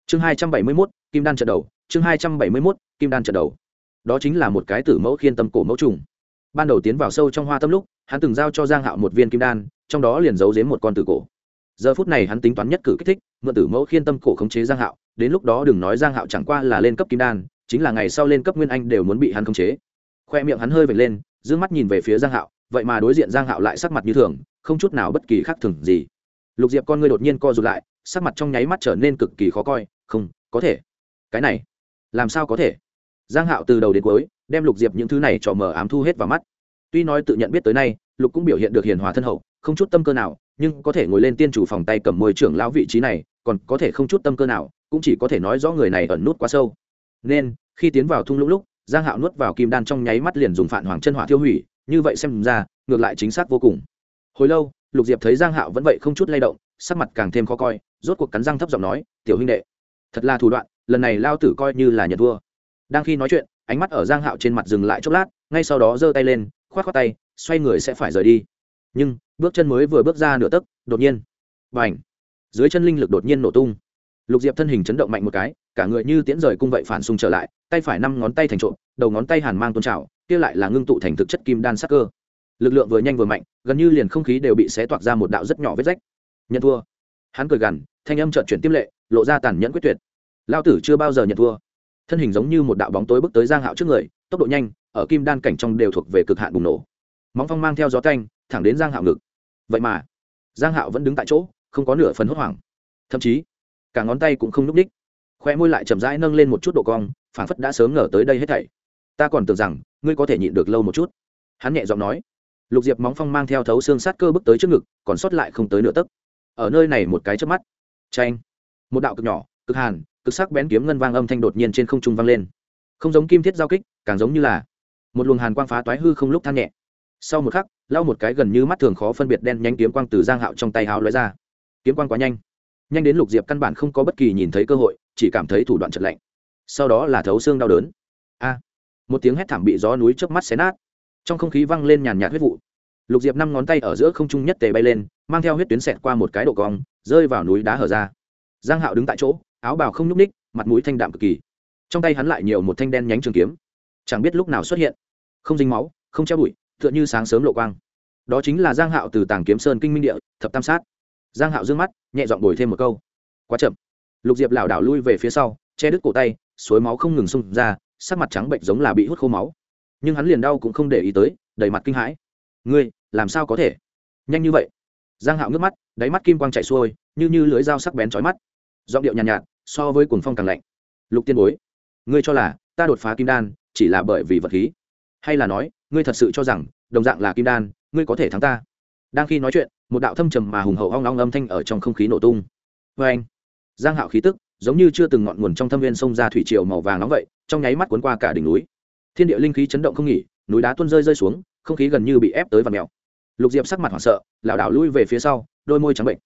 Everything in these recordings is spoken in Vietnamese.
chương 271, kim đan trận đầu. chương 271, kim đan trận đầu. Đó chính là một cái tử mẫu khiên tâm cổ mẫu trùng. Ban đầu tiến vào sâu trong hoa tâm lúc, hắn từng giao cho Giang Hạo một viên kim đan, trong đó liền giấu giếm một con tử cổ. Giờ phút này hắn tính toán nhất cử kích thích, mượn tử mẫu khiên tâm cổ khống chế Giang Hạo, đến lúc đó đừng nói Giang Hạo chẳng qua là lên cấp kim đan, chính là ngày sau lên cấp nguyên anh đều muốn bị hắn khống chế. Khoe miệng hắn hơi vểnh lên, dương mắt nhìn về phía Giang Hạo, vậy mà đối diện Giang Hạo lại sắc mặt như thường, không chút nào bất kỳ khác thường gì. Lục Diệp con ngươi đột nhiên co rụt lại, sắc mặt trong nháy mắt trở nên cực kỳ khó coi, không, có thể. Cái này, làm sao có thể? Giang Hạo từ đầu đến cuối đem Lục Diệp những thứ này trò mờ ám thu hết vào mắt. Tuy nói tự nhận biết tới nay, Lục cũng biểu hiện được hiền hòa thân hậu, không chút tâm cơ nào, nhưng có thể ngồi lên tiên chủ phòng tay cầm môi trưởng lão vị trí này, còn có thể không chút tâm cơ nào, cũng chỉ có thể nói rõ người này ẩn nút quá sâu. Nên, khi tiến vào thung lũng lúc, Giang Hạo nuốt vào kim đan trong nháy mắt liền dùng Phản Hoàng chân hỏa tiêu hủy, như vậy xem ra, ngược lại chính xác vô cùng. Hồi lâu, Lục Diệp thấy Giang Hạo vẫn vậy không chút lay động, sắc mặt càng thêm khó coi, rốt cuộc cắn răng thấp giọng nói, "Tiểu huynh đệ, thật là thủ đoạn, lần này lao tử coi như là nhận thua." Đang khi nói chuyện, ánh mắt ở Giang Hạo trên mặt dừng lại chốc lát, ngay sau đó giơ tay lên, khoát khoát tay, xoay người sẽ phải rời đi. Nhưng, bước chân mới vừa bước ra nửa tấc, đột nhiên, bành! Dưới chân linh lực đột nhiên nổ tung. Lục Diệp thân hình chấn động mạnh một cái, cả người như tiễn rời cung vậy phản xung trở lại, tay phải 5 ngón tay thành trộm, đầu ngón tay hàn mang tôn trào, kia lại là ngưng tụ thành thực chất kim đan sắc cơ. Lực lượng vừa nhanh vừa mạnh, gần như liền không khí đều bị xé toạc ra một đạo rất nhỏ vết rách. Nhận thua. Hắn cười gằn, thanh âm chợt chuyển tiêm lệ, lộ ra tàn nhẫn quyết tuyệt. Lão tử chưa bao giờ nhận thua. Thân hình giống như một đạo bóng tối bước tới Giang Hạo trước người, tốc độ nhanh, ở kim đan cảnh trong đều thuộc về cực hạn bùng nổ. Móng phong mang theo gió canh, thẳng đến Giang Hạo ngực. Vậy mà, Giang Hạo vẫn đứng tại chỗ, không có nửa phần hốt hoảng, thậm chí cả ngón tay cũng không nhúc nhích, khóe môi lại chậm rãi nâng lên một chút độ cong, phảng phất đã sớm ngờ tới đây hết thảy. Ta còn tưởng rằng ngươi có thể nhịn được lâu một chút, hắn nhẹ giọng nói. Lục Diệp móng phong mang theo thấu xương sát cơ bước tới trước ngực, còn sót lại không tới nửa tấc. Ở nơi này một cái chớp mắt, chanh, một đạo cực nhỏ, cực hàn, cực sắc bén kiếm ngân vang âm thanh đột nhiên trên không trung vang lên, không giống kim thiết giao kích, càng giống như là một luồng hàn quang phá toái hư không lúc than nhẹ. Sau một khắc, lao một cái gần như mắt thường khó phân biệt đen nhánh kiếm quang từ Giang Hạo trong tay háo lóe ra. Kiếm quang quá nhanh, nhanh đến Lục Diệp căn bản không có bất kỳ nhìn thấy cơ hội, chỉ cảm thấy thủ đoạn chợt lạnh. Sau đó là thấu xương đau đớn. A! Một tiếng hét thảm bị gió núi chớp mắt xé nát. Trong không khí vang lên nhàn nhạt huyết vụ. Lục Diệp 5 ngón tay ở giữa không trung nhất tề bay lên, mang theo huyết tuyến xẹt qua một cái độ cong, rơi vào núi đá hở ra. Giang Hạo đứng tại chỗ, áo bào không nhúc ních, mặt mũi thanh đạm cực kỳ. Trong tay hắn lại nhiều một thanh đen nhánh trường kiếm, chẳng biết lúc nào xuất hiện, không dính máu, không treo bụi, tựa như sáng sớm lộ quang. Đó chính là Giang Hạo từ Tàng Kiếm Sơn kinh minh địa, thập tam sát. Giang Hạo dương mắt, nhẹ giọng bồi thêm một câu. Quá chậm. Lục Diệp lảo đảo lui về phía sau, che đứt cổ tay, suối máu không ngừng xung ra, sắc mặt trắng bệnh giống là bị hút khô máu. Nhưng hắn liền đau cũng không để ý tới, đầy mặt kinh hãi. Ngươi, làm sao có thể? Nhanh như vậy? Giang Hạo ngước mắt, đáy mắt kim quang chảy xuôi, như lưỡi dao sắc bén chói mắt. Giọng điệu nhàn nhạt, so với cuồng phong càng lạnh. Lục Tiên Bối, ngươi cho là ta đột phá kim đan chỉ là bởi vì vật khí, hay là nói ngươi thật sự cho rằng đồng dạng là kim đan ngươi có thể thắng ta? Đang khi nói chuyện, một đạo thâm trầm mà hùng hậu ong ong âm thanh ở trong không khí nổ tung. Vê anh! Giang Hạo khí tức giống như chưa từng ngọn nguồn trong thâm viên sông ra thủy triều màu vàng nóng vậy, trong nháy mắt cuốn qua cả đỉnh núi. Thiên địa linh khí chấn động không nghỉ, núi đá tuôn rơi xuống, không khí gần như bị ép tới vặn mèo. Lục Diệp sắc mặt hoảng sợ, lảo đảo lui về phía sau, đôi môi trắng bệnh.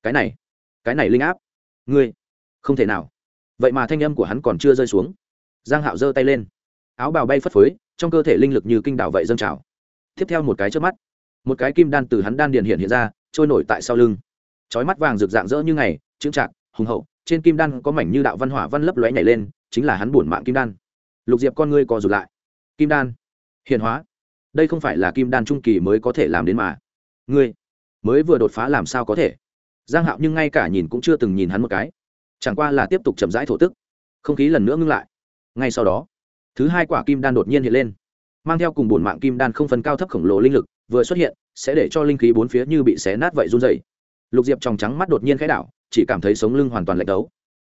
Cái này linh áp, ngươi, không thể nào. Vậy mà thanh âm của hắn còn chưa rơi xuống. Giang Hạo giơ tay lên, áo bào bay phất phới, trong cơ thể linh lực như kinh đảo vậy dâng trào. Tiếp theo một cái chớp mắt, một cái kim đan từ hắn đan điền hiện ra, trôi nổi tại sau lưng. Chói mắt vàng rực rạng rỡ như ngày, trưng trạc, hùng hậu, trên kim đan có mảnh như đạo văn hỏa văn lấp lóe nhảy lên, chính là hắn bổn mạng kim đan. Lục Diệp con ngươi co rụt lại. Kim đan, hiện hóa. Đây không phải là kim đan trung kỳ mới có thể làm đến mà. Ngươi mới vừa đột phá làm sao có thể? Giang Hạo nhưng ngay cả nhìn cũng chưa từng nhìn hắn một cái, chẳng qua là tiếp tục chậm rãi thổ tức. Không khí lần nữa ngưng lại. Ngay sau đó, thứ hai quả kim đan đột nhiên hiện lên, mang theo cùng bổn mạng kim đan không phân cao thấp khổng lồ linh lực, vừa xuất hiện sẽ để cho linh khí bốn phía như bị xé nát vậy run rẩy. Lục Diệp tròng trắng mắt đột nhiên khẽ đảo, chỉ cảm thấy sống lưng hoàn toàn lạnh đấu.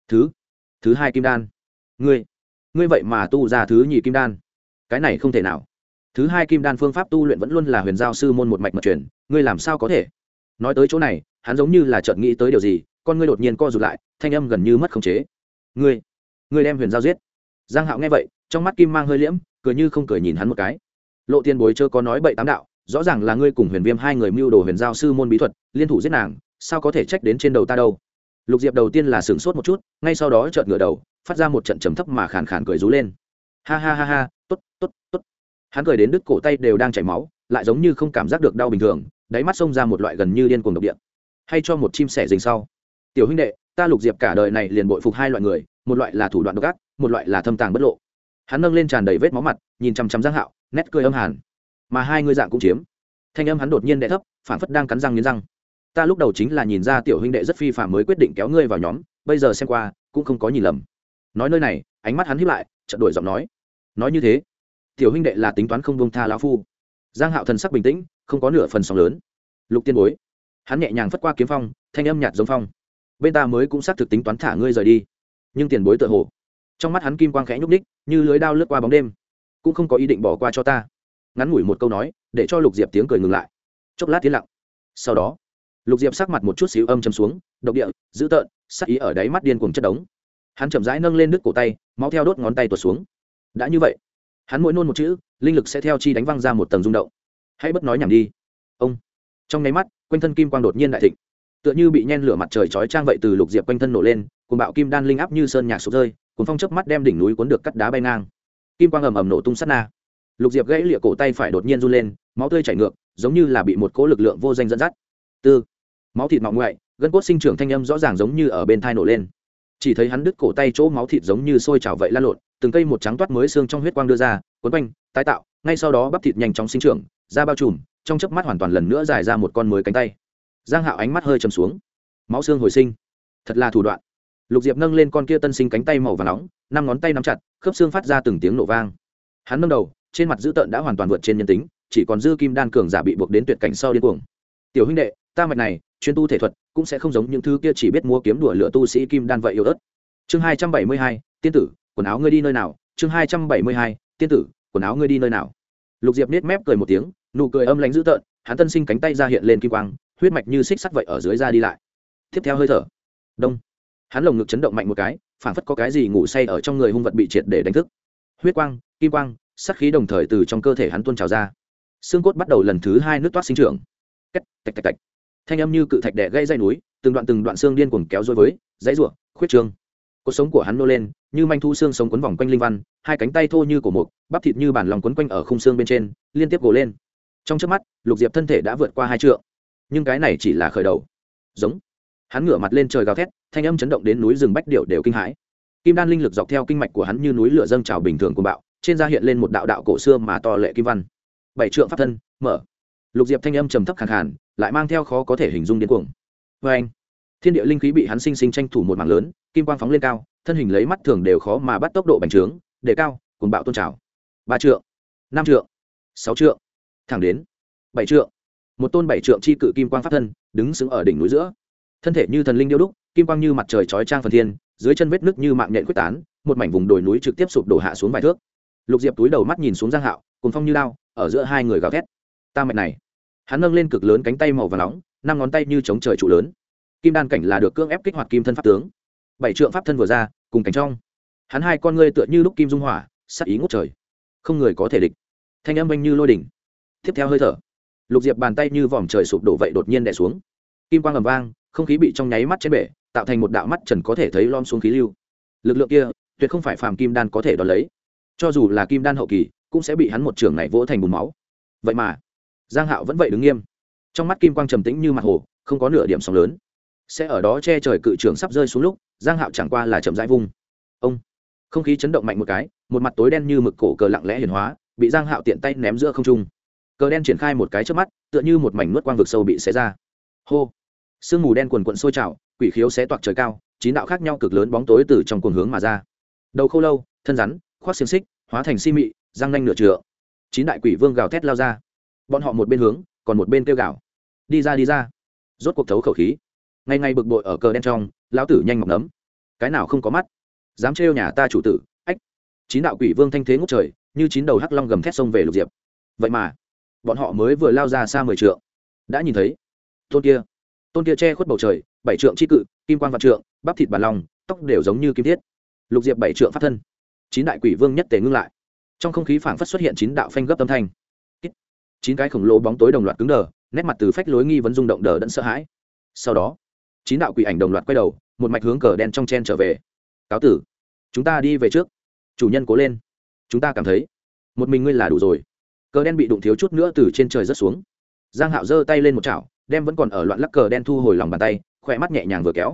Thứ hai kim đan, ngươi vậy mà tu ra thứ nhì kim đan? Cái này không thể nào. Thứ hai kim đan phương pháp tu luyện vẫn luôn là Huyền Giao sư môn một mạch mật truyền, ngươi làm sao có thể? Nói tới chỗ này, hắn giống như là chợt nghĩ tới điều gì, con ngươi đột nhiên co rụt lại, thanh âm gần như mất khống chế. Ngươi đem Huyền Giao giết? Giang Hạo nghe vậy, trong mắt kim mang hơi liễm, cười như không cười nhìn hắn một cái. Lộ Tiên Bối chớ có nói bậy tám đạo, rõ ràng là ngươi cùng Huyền Viêm hai người mưu đồ Huyền Giao sư môn bí thuật, liên thủ giết nàng, sao có thể trách đến trên đầu ta đâu? Lục Diệp đầu tiên là sửng sốt một chút, ngay sau đó chợt ngửa đầu, phát ra một trận trầm thấp mà khàn khàn cười rú lên. Ha ha ha ha, tốt. Hắn cười đến đứt cổ tay đều đang chảy máu, lại giống như không cảm giác được đau bình thường, đáy mắt xông ra một loại gần như điên cuồng độc địa. Hay cho một chim sẻ rình sau. Tiểu huynh đệ, ta Lục Diệp cả đời này liền bội phục hai loại người, một loại là thủ đoạn độc ác, một loại là thâm tàng bất lộ. Hắn nâng lên tràn đầy vết máu mặt, nhìn chăm chăm Giang Hạo, nét cười âm hàn. Mà hai ngươi dạng cũng chiếm. Thanh âm hắn đột nhiên đè thấp, phản phất đang cắn răng nghiến răng. Ta lúc đầu chính là nhìn ra tiểu huynh đệ rất phi phàm mới quyết định kéo ngươi vào nhóm, bây giờ xem qua, cũng không có nhìn lầm. Nói nơi này, ánh mắt hắn híp lại, chợt đổi giọng nói như thế, tiểu huynh đệ là tính toán không buông tha lão phu. Giang Hạo thần sắc bình tĩnh, không có nửa phần sóng lớn. Lục tiên bối, hắn nhẹ nhàng phất qua kiếm phong, thanh âm nhạt giống phong. Bên ta mới cũng xác thực tính toán thả ngươi rời đi, nhưng tiền bối tựa hồ, trong mắt hắn kim quang khẽ nhúc ních, như lưới đao lướt qua bóng đêm, cũng không có ý định bỏ qua cho ta. Ngắn ngủi một câu nói, để cho Lục Diệp tiếng cười ngừng lại. Chốc lát tiến lặng. Sau đó, Lục Diệp sắc mặt một chút xíu âm trầm xuống, độc địa, dữ tợn, sắc ý ở đáy mắt điên cuồng chất đống. Hắn chậm rãi nâng lên đứt cổ tay, máu theo đốt ngón tay tuột xuống. Đã như vậy, hắn mỗi nôn một chữ, linh lực sẽ theo chi đánh văng ra một tầng rung động. Hãy bất nói nhảm đi. Ông. Trong nháy mắt, quanh thân kim quang đột nhiên đại thịnh, tựa như bị nhen lửa mặt trời chói chang vậy, từ Lục Diệp quanh thân nổ lên, cuồng bạo kim đan linh áp như sơn nhạc sụp rơi, cuồng phong chớp mắt đem đỉnh núi cuốn được cắt đá bay ngang. Kim quang ầm ầm nổ tung sát na. Lục Diệp gãy lịa cổ tay phải đột nhiên run lên, máu tươi chảy ngược, giống như là bị một cỗ lực lượng vô danh dẫn dắt. Tư. Máu thịt mọng ngoại, gân cốt sinh trưởng thanh âm rõ ràng giống như ở bên thai nổ lên. Chỉ thấy hắn đứt cổ tay chỗ máu thịt giống như sôi trào vậy lan lộn, từng cây một trắng toát mới xương trong huyết quang đưa ra, cuốn quanh, tái tạo, ngay sau đó bắp thịt nhanh chóng sinh trưởng, da bao trùm, trong chớp mắt hoàn toàn lần nữa dài ra một con mới cánh tay. Giang Hạo ánh mắt hơi trầm xuống, máu xương hồi sinh, thật là thủ đoạn. Lục Diệp nâng lên con kia tân sinh cánh tay màu vàng nóng, năm ngón tay nắm chặt, khớp xương phát ra từng tiếng nổ vang. Hắn nâng đầu, trên mặt dữ tợn đã hoàn toàn vượt trên nhân tính, chỉ còn dư kim đan cường giả bị buộc đến tuyệt cảnh sau điên cuồng. Tiểu huynh đệ, ta mạch này, chuyên tu thể thuật, cũng sẽ không giống những thứ kia chỉ biết mua kiếm đùa lửa tu sĩ kim đan vậy yếu ớt. Chương 272, tiên tử, quần áo ngươi đi nơi nào? Chương 272, tiên tử, quần áo ngươi đi nơi nào? Lục Diệp nhếch mép cười một tiếng, nụ cười âm lãnh dữ tợn, hắn tân sinh cánh tay ra hiện lên kim quang, huyết mạch như xích sắt vậy ở dưới da đi lại. Tiếp theo hơi thở, đông, hắn lồng ngực chấn động mạnh một cái, phảng phất có cái gì ngủ say ở trong người hung vật bị triệt để đánh thức. Huyết quang, kim quang, sát khí đồng thời từ trong cơ thể hắn tuôn trào ra, xương cốt bắt đầu lần thứ hai nứt toát sinh trưởng. Cách, tạch tạch tạch, thanh âm như cự thạch đè gây dây núi, từng đoạn xương điên cuồng kéo dối với, dãy rủa, khuyết trương. Cột sống của hắn nô lên, như manh thu xương sống quấn vòng quanh linh văn, hai cánh tay thô như cổ mục, bắp thịt như bản lòng quấn quanh ở khung xương bên trên, liên tiếp gồ lên. Trong chớp mắt, Lục Diệp thân thể đã vượt qua 2 trượng, nhưng cái này chỉ là khởi đầu. Giống, hắn ngửa mặt lên trời gào thét, thanh âm chấn động đến núi rừng bách điệu đều kinh hãi. Kim đan linh lực dọc theo kinh mạch của hắn như núi lửa dâng trào bình thường cuồng bạo, trên da hiện lên một đạo đạo cổ xưa mà to lệ kim văn. 7 trượng pháp thân, mở. Lục Diệp thanh âm trầm thấp khàn khàn, lại mang theo khó có thể hình dung điên cuồng. Oeng! Thiên địa linh khí bị hắn sinh sinh tranh thủ một mảng lớn, kim quang phóng lên cao, thân hình lấy mắt thường đều khó mà bắt tốc độ bành trướng, đề cao, cuồng bạo tôn trào. 3 trượng, 5 trượng, 6 trượng, thẳng đến 7 trượng. Một tôn 7 trượng chi cự kim quang pháp thân, đứng sững ở đỉnh núi giữa. Thân thể như thần linh điêu đúc, kim quang như mặt trời chói chang phần thiên, dưới chân vết nứt như mạng nhện quyết tán, một mảnh vùng đồi núi trực tiếp sụp đổ hạ xuống vài thước. Lục Diệp túi đầu mắt nhìn xuống Giang Hạo, cuồng phong như lao, ở giữa hai người gào thét. Ta mệt này. Hắn nâng lên cực lớn cánh tay màu vàng nóng, 5 ngón tay như chống trời trụ lớn. Kim đan cảnh là được cưỡng ép kích hoạt kim thân pháp tướng. 7 trượng pháp thân vừa ra, cùng cảnh trong. Hắn hai con ngươi tựa như lúc kim dung hỏa, sát ý ngút trời. Không người có thể địch. Thanh âm vang như lôi đỉnh. Tiếp theo hơi thở, Lục Diệp bàn tay như vòm trời sụp đổ vậy đột nhiên đè xuống. Kim quang ầm vang, không khí bị trong nháy mắt chén bể, tạo thành một đạo mắt trần có thể thấy lom xuống khí lưu. Lực lượng kia, tuyệt không phải phàm kim đan có thể đón lấy. Cho dù là kim đan hậu kỳ, cũng sẽ bị hắn một trường này vỗ thành bùn máu. Vậy mà, Giang Hạo vẫn vậy đứng nghiêm. Trong mắt kim quang trầm tĩnh như mặt hồ, không có nửa điểm sóng lớn. Sẽ ở đó che trời cự trường sắp rơi xuống lúc, Giang Hạo chẳng qua là chậm rãi vung. Ông, không khí chấn động mạnh một cái, một mặt tối đen như mực cổ cờ lặng lẽ hiển hóa, bị Giang Hạo tiện tay ném giữa không trung. Cờ đen triển khai một cái chớp mắt, tựa như một mảnh nuốt quang vực sâu bị xé ra. Hô, sương mù đen quần quần sôi trào, quỷ khiếu xé toạc trời cao, 9 đạo khác nhau cực lớn bóng tối từ trong cuồng hướng mà ra. Đầu khô lâu, thân rắn, khoác xiềng xích, hóa thành si mị, răng nanh nửa trượng. 9 đại quỷ vương gào thét lao ra. Bọn họ một bên hướng, còn một bên kêu gào. Đi ra đi ra. Rốt cuộc thấu khẩu khí. Ngày ngày bực bội ở cờ đen trong, lão tử nhanh mọc nấm. Cái nào không có mắt, dám trêu nhà ta chủ tử, ách. 9 đạo quỷ vương thanh thế ngút trời, như 9 đầu hắc long gầm thét xông về Lục Diệp. Vậy mà, bọn họ mới vừa lao ra xa 10 trượng, đã nhìn thấy tôn kia che khuất bầu trời, 7 trượng chi cự, kim quang vạn trượng, bắp thịt bản lòng, tóc đều giống như kim thiết. Lục Diệp 7 trượng pháp thân, 9 đại quỷ vương nhất tề ngưng lại. Trong không khí phảng phất xuất hiện 9 đạo phanh gấp âm thanh. 9 cái khổng lồ bóng tối đồng loạt cứng đờ, nét mặt từ phách lối nghi vấn rung động đờ đẫn sợ hãi. Sau đó, 9 đạo quỷ ảnh đồng loạt quay đầu, một mạch hướng cờ đen trong chen trở về. Cáo tử, chúng ta đi về trước. Chủ nhân cố lên, chúng ta cảm thấy một mình ngươi là đủ rồi. Cờ đen bị đụng thiếu chút nữa từ trên trời rớt xuống. Giang Hạo giơ tay lên một chảo, đem vẫn còn ở loạn lắc cờ đen thu hồi lòng bàn tay, khỏe mắt nhẹ nhàng vừa kéo.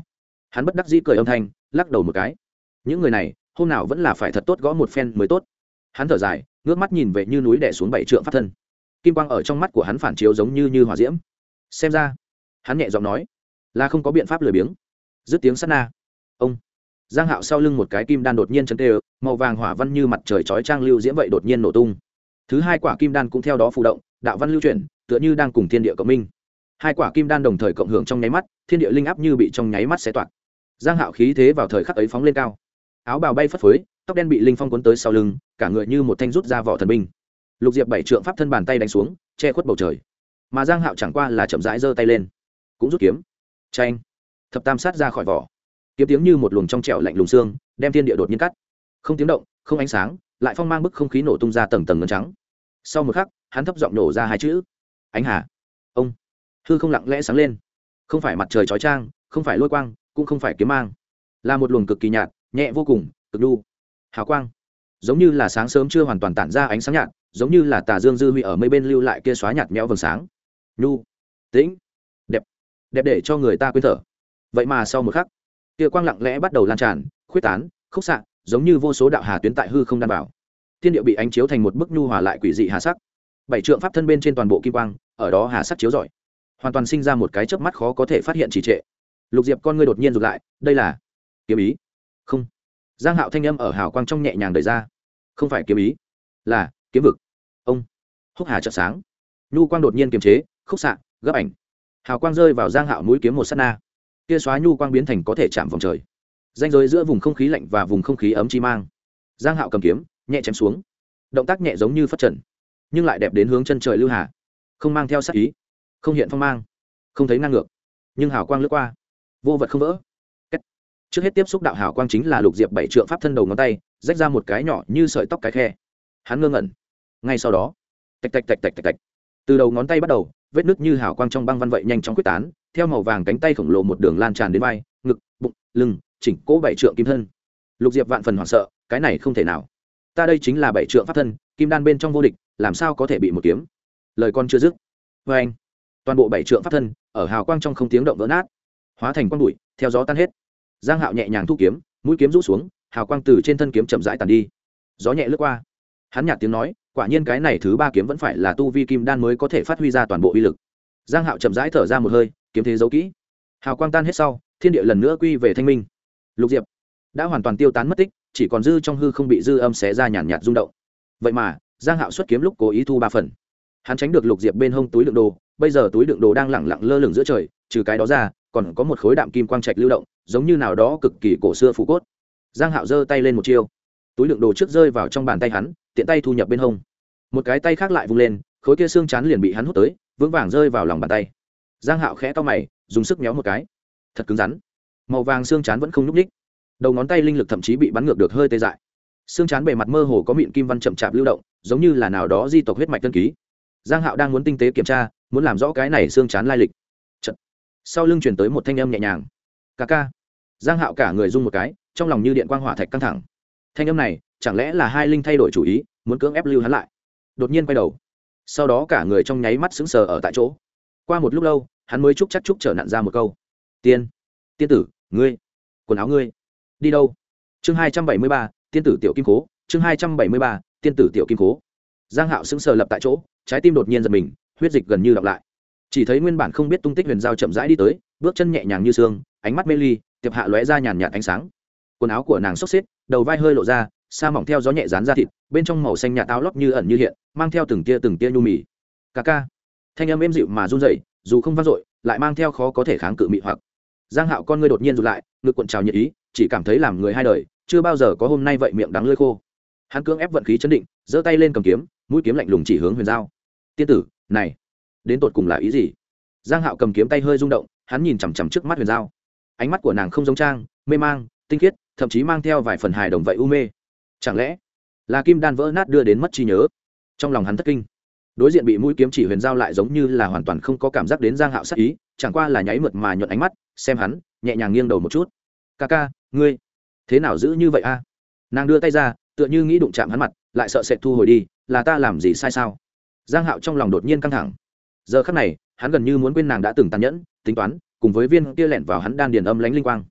hắn bất đắc dĩ cười âm thanh, lắc đầu một cái. Những người này hôm nào vẫn là phải thật tốt gõ một phen mới tốt. Hắn thở dài, ngước mắt nhìn về như núi đè xuống 7 trượng pháp thân. Kim quang ở trong mắt của hắn phản chiếu giống như hỏa diễm. Xem ra, hắn nhẹ giọng nói, là không có biện pháp lười biếng. Dứt tiếng sát na, ông Giang Hạo sau lưng một cái kim đan đột nhiên chấn tê, màu vàng hỏa văn như mặt trời chói chang lưu diễm vậy đột nhiên nổ tung. Thứ hai quả kim đan cũng theo đó phù động, đạo văn lưu chuyển, tựa như đang cùng thiên địa cộng minh. Hai quả kim đan đồng thời cộng hưởng trong nháy mắt, thiên địa linh áp như bị trong nháy mắt xé toạc. Giang Hạo khí thế vào thời khắc ấy phóng lên cao, áo bào bay phất phới, tóc đen bị linh phong cuốn tới sau lưng, cả người như một thanh rút ra vỏ thần binh. Lục Diệp 7 trượng pháp thân bàn tay đánh xuống, che khuất bầu trời. Mà Giang Hạo chẳng qua là chậm rãi giơ tay lên, cũng rút kiếm. Chanh, thập tam sát ra khỏi vỏ. Kiếm tiếng như một luồng trong trẻo lạnh lùng xương, đem thiên địa đột nhiên cắt. Không tiếng động, không ánh sáng, lại phong mang bức không khí nổ tung ra tầng tầng ngân trắng. Sau một khắc, hắn thấp giọng nổ ra hai chữ: Ánh Hà. Ông. Hư không lặng lẽ sáng lên. Không phải mặt trời chói chang, không phải lôi quang, cũng không phải kiếm mang, là một luồng cực kỳ nhạt, nhẹ vô cùng, cực nhu hào quang, giống như là sáng sớm chưa hoàn toàn tản ra ánh sáng nhạt, giống như là tà dương dư huy ở mây bên lưu lại kia xóa nhạt nhẽo vầng sáng. Nhu, tĩnh, đẹp, đẹp để cho người ta quên thở. Vậy mà sau một khắc, kia quang lặng lẽ bắt đầu lan tràn, khuyết tán, khúc xạ, giống như vô số đạo hà tuyến tại hư không đan bảo. Thiên địa bị ánh chiếu thành một bức nhu hòa lại quỷ dị hà sắc. 7 trượng pháp thân bên trên toàn bộ kim quang, ở đó hà sắc chiếu rọi, hoàn toàn sinh ra một cái chớp mắt khó có thể phát hiện trì trệ. Lục Diệp con ngươi đột nhiên rụt lại, đây là kiếm ý? Không. Giang Hạo thanh âm ở hào quang trong nhẹ nhàng đẩy ra, không phải kiếm ý, là kiếm vực. Ông. Húc hà chợt sáng, nhu quang đột nhiên kiềm chế, khúc xạ, gấp ảnh. Hào quang rơi vào Giang Hạo mũi kiếm một sát na, kia xóa nhu quang biến thành có thể chạm vòng trời, ranh giới giữa vùng không khí lạnh và vùng không khí ấm chi mang. Giang Hạo cầm kiếm nhẹ chém xuống, động tác nhẹ giống như phất trần, nhưng lại đẹp đến hướng chân trời lưu hà, không mang theo sát ý, không hiện phong mang, không thấy ngang ngược, nhưng hào quang lướt qua, vô vật không vỡ. Trước hết tiếp xúc đạo hào quang chính là Lục Diệp 7 trượng pháp thân đầu ngón tay, rách ra một cái nhỏ như sợi tóc cái khe. Hắn ngơ ngẩn, ngay sau đó, tạch tạch tạch tạch tạch tạch, từ đầu ngón tay bắt đầu, vết nứt như hào quang trong băng văn vậy nhanh chóng quyết tán, theo màu vàng cánh tay khổng lồ một đường lan tràn đến vai, ngực, bụng, lưng, chỉnh cố 7 trượng kim thân. Lục Diệp vạn phần hoảng sợ, cái này không thể nào, ta đây chính là 7 trượng pháp thân, kim đan bên trong vô địch, làm sao có thể bị một kiếm? Lời con chưa dứt, với anh, toàn bộ 7 trượng pháp thân ở hào quang trong không tiếng động vỡ nát, hóa thành quang bụi, theo gió tan hết. Giang Hạo nhẹ nhàng thu kiếm, mũi kiếm rũ xuống, hào quang từ trên thân kiếm chậm rãi tàn đi. Gió nhẹ lướt qua, hắn nhạt tiếng nói, quả nhiên cái này thứ ba kiếm vẫn phải là tu vi kim đan mới có thể phát huy ra toàn bộ uy lực. Giang Hạo chậm rãi thở ra một hơi, kiếm thế giấu kỹ. Hào quang tan hết sau, thiên địa lần nữa quy về thanh minh. Lục Diệp đã hoàn toàn tiêu tán mất tích, chỉ còn dư trong hư không bị dư âm xé ra nhàn nhạt rung động. Vậy mà, Giang Hạo xuất kiếm lúc cố ý thu 3 phần. Hắn tránh được Lục Diệp bên hông túi đựng đồ, bây giờ túi đựng đồ đang lẳng lặng lơ lửng giữa trời, trừ cái đó ra, còn có một khối đạm kim quang trạch lưu động, giống như nào đó cực kỳ cổ xưa phù cốt. Giang Hạo giơ tay lên một chiêu, túi đựng đồ trước rơi vào trong bàn tay hắn, tiện tay thu nhập bên hông. Một cái tay khác lại vung lên, khối kia xương chắn liền bị hắn hút tới, vững vàng rơi vào lòng bàn tay. Giang Hạo khẽ cau mày, dùng sức méo một cái, thật cứng rắn. Màu vàng xương chắn vẫn không nhúc nhích, đầu ngón tay linh lực thậm chí bị bắn ngược được hơi tê dại. Xương chắn bề mặt mơ hồ có mịn kim văn chậm chạp lưu động, giống như là nào đó di tộc huyết mạch tân ký. Giang Hạo đang muốn tinh tế kiểm tra, muốn làm rõ cái này xương chắn lai lịch. Chợt, sau lưng truyền tới một thanh âm nhẹ nhàng, "Ca ca." Giang Hạo cả người rung một cái, trong lòng như điện quang hỏa thạch căng thẳng. Thanh âm này, chẳng lẽ là Hai Linh thay đổi chủ ý, muốn cưỡng ép lưu hắn lại? Đột nhiên quay đầu, sau đó cả người trong nháy mắt sững sờ ở tại chỗ. Qua một lúc lâu, hắn mới chúc trở nặn ra một câu, tiên tử, ngươi, quần áo ngươi đi đâu? Chương 273, tiên tử tiểu kim cố. Chương 273, tiên tử tiểu kim cố. Giang Hạo sững sờ lập tại chỗ, trái tim đột nhiên giật mình, huyết dịch gần như đọc lại. Chỉ thấy nguyên bản không biết tung tích Huyền Giao chậm rãi đi tới, bước chân nhẹ nhàng như sương, ánh mắt mê ly, tiệp hạ lóe ra nhàn nhạt ánh sáng. Quần áo của nàng xốc xếp, đầu vai hơi lộ ra, sa mỏng theo gió nhẹ dán ra thịt, bên trong màu xanh nhạt áo lót như ẩn như hiện, mang theo từng tia nhu mì. "Ca ca." Thanh âm êm dịu mà run rẩy, dù không vang dội, lại mang theo khó có thể kháng cự mị hoặc. Giang Hạo con ngươi đột nhiên rụt lại, ngực cuộn trào nhiệt ý, chỉ cảm thấy làm người hai đời, chưa bao giờ có hôm nay vậy miệng đắng lưỡi khô. Hắn cưỡng ép vận khí chấn định, giơ tay lên cầm kiếm, mũi kiếm lạnh lùng chỉ hướng Huyền Giao. "Tiên tử, này, đến tột cùng là ý gì?" Giang Hạo cầm kiếm tay hơi rung động, hắn nhìn chằm chằm trước mắt Huyền Giao. Ánh mắt của nàng không giống trang, mê mang, tinh khiết, thậm chí mang theo vài phần hài đồng vậy u mê. Chẳng lẽ là kim đan vỡ nát đưa đến mất trí nhớ? Trong lòng hắn thất kinh. Đối diện bị mũi kiếm chỉ Huyền Giao lại giống như là hoàn toàn không có cảm giác đến Giang Hạo sát ý, chẳng qua là nháy mượt mà nhuận ánh mắt, xem hắn, nhẹ nhàng nghiêng đầu một chút. "Ca ca, ngươi thế nào giữ như vậy a?" Nàng đưa tay ra, tựa như nghĩ đụng chạm hắn mặt, lại sợ sệt thu hồi đi, "Là ta làm gì sai sao?" Giang Hạo trong lòng đột nhiên căng thẳng. Giờ khắc này, hắn gần như muốn quên nàng đã từng tàn nhẫn, tính toán, cùng với viên kia lẻn vào hắn đan điền âm lãnh linh quang.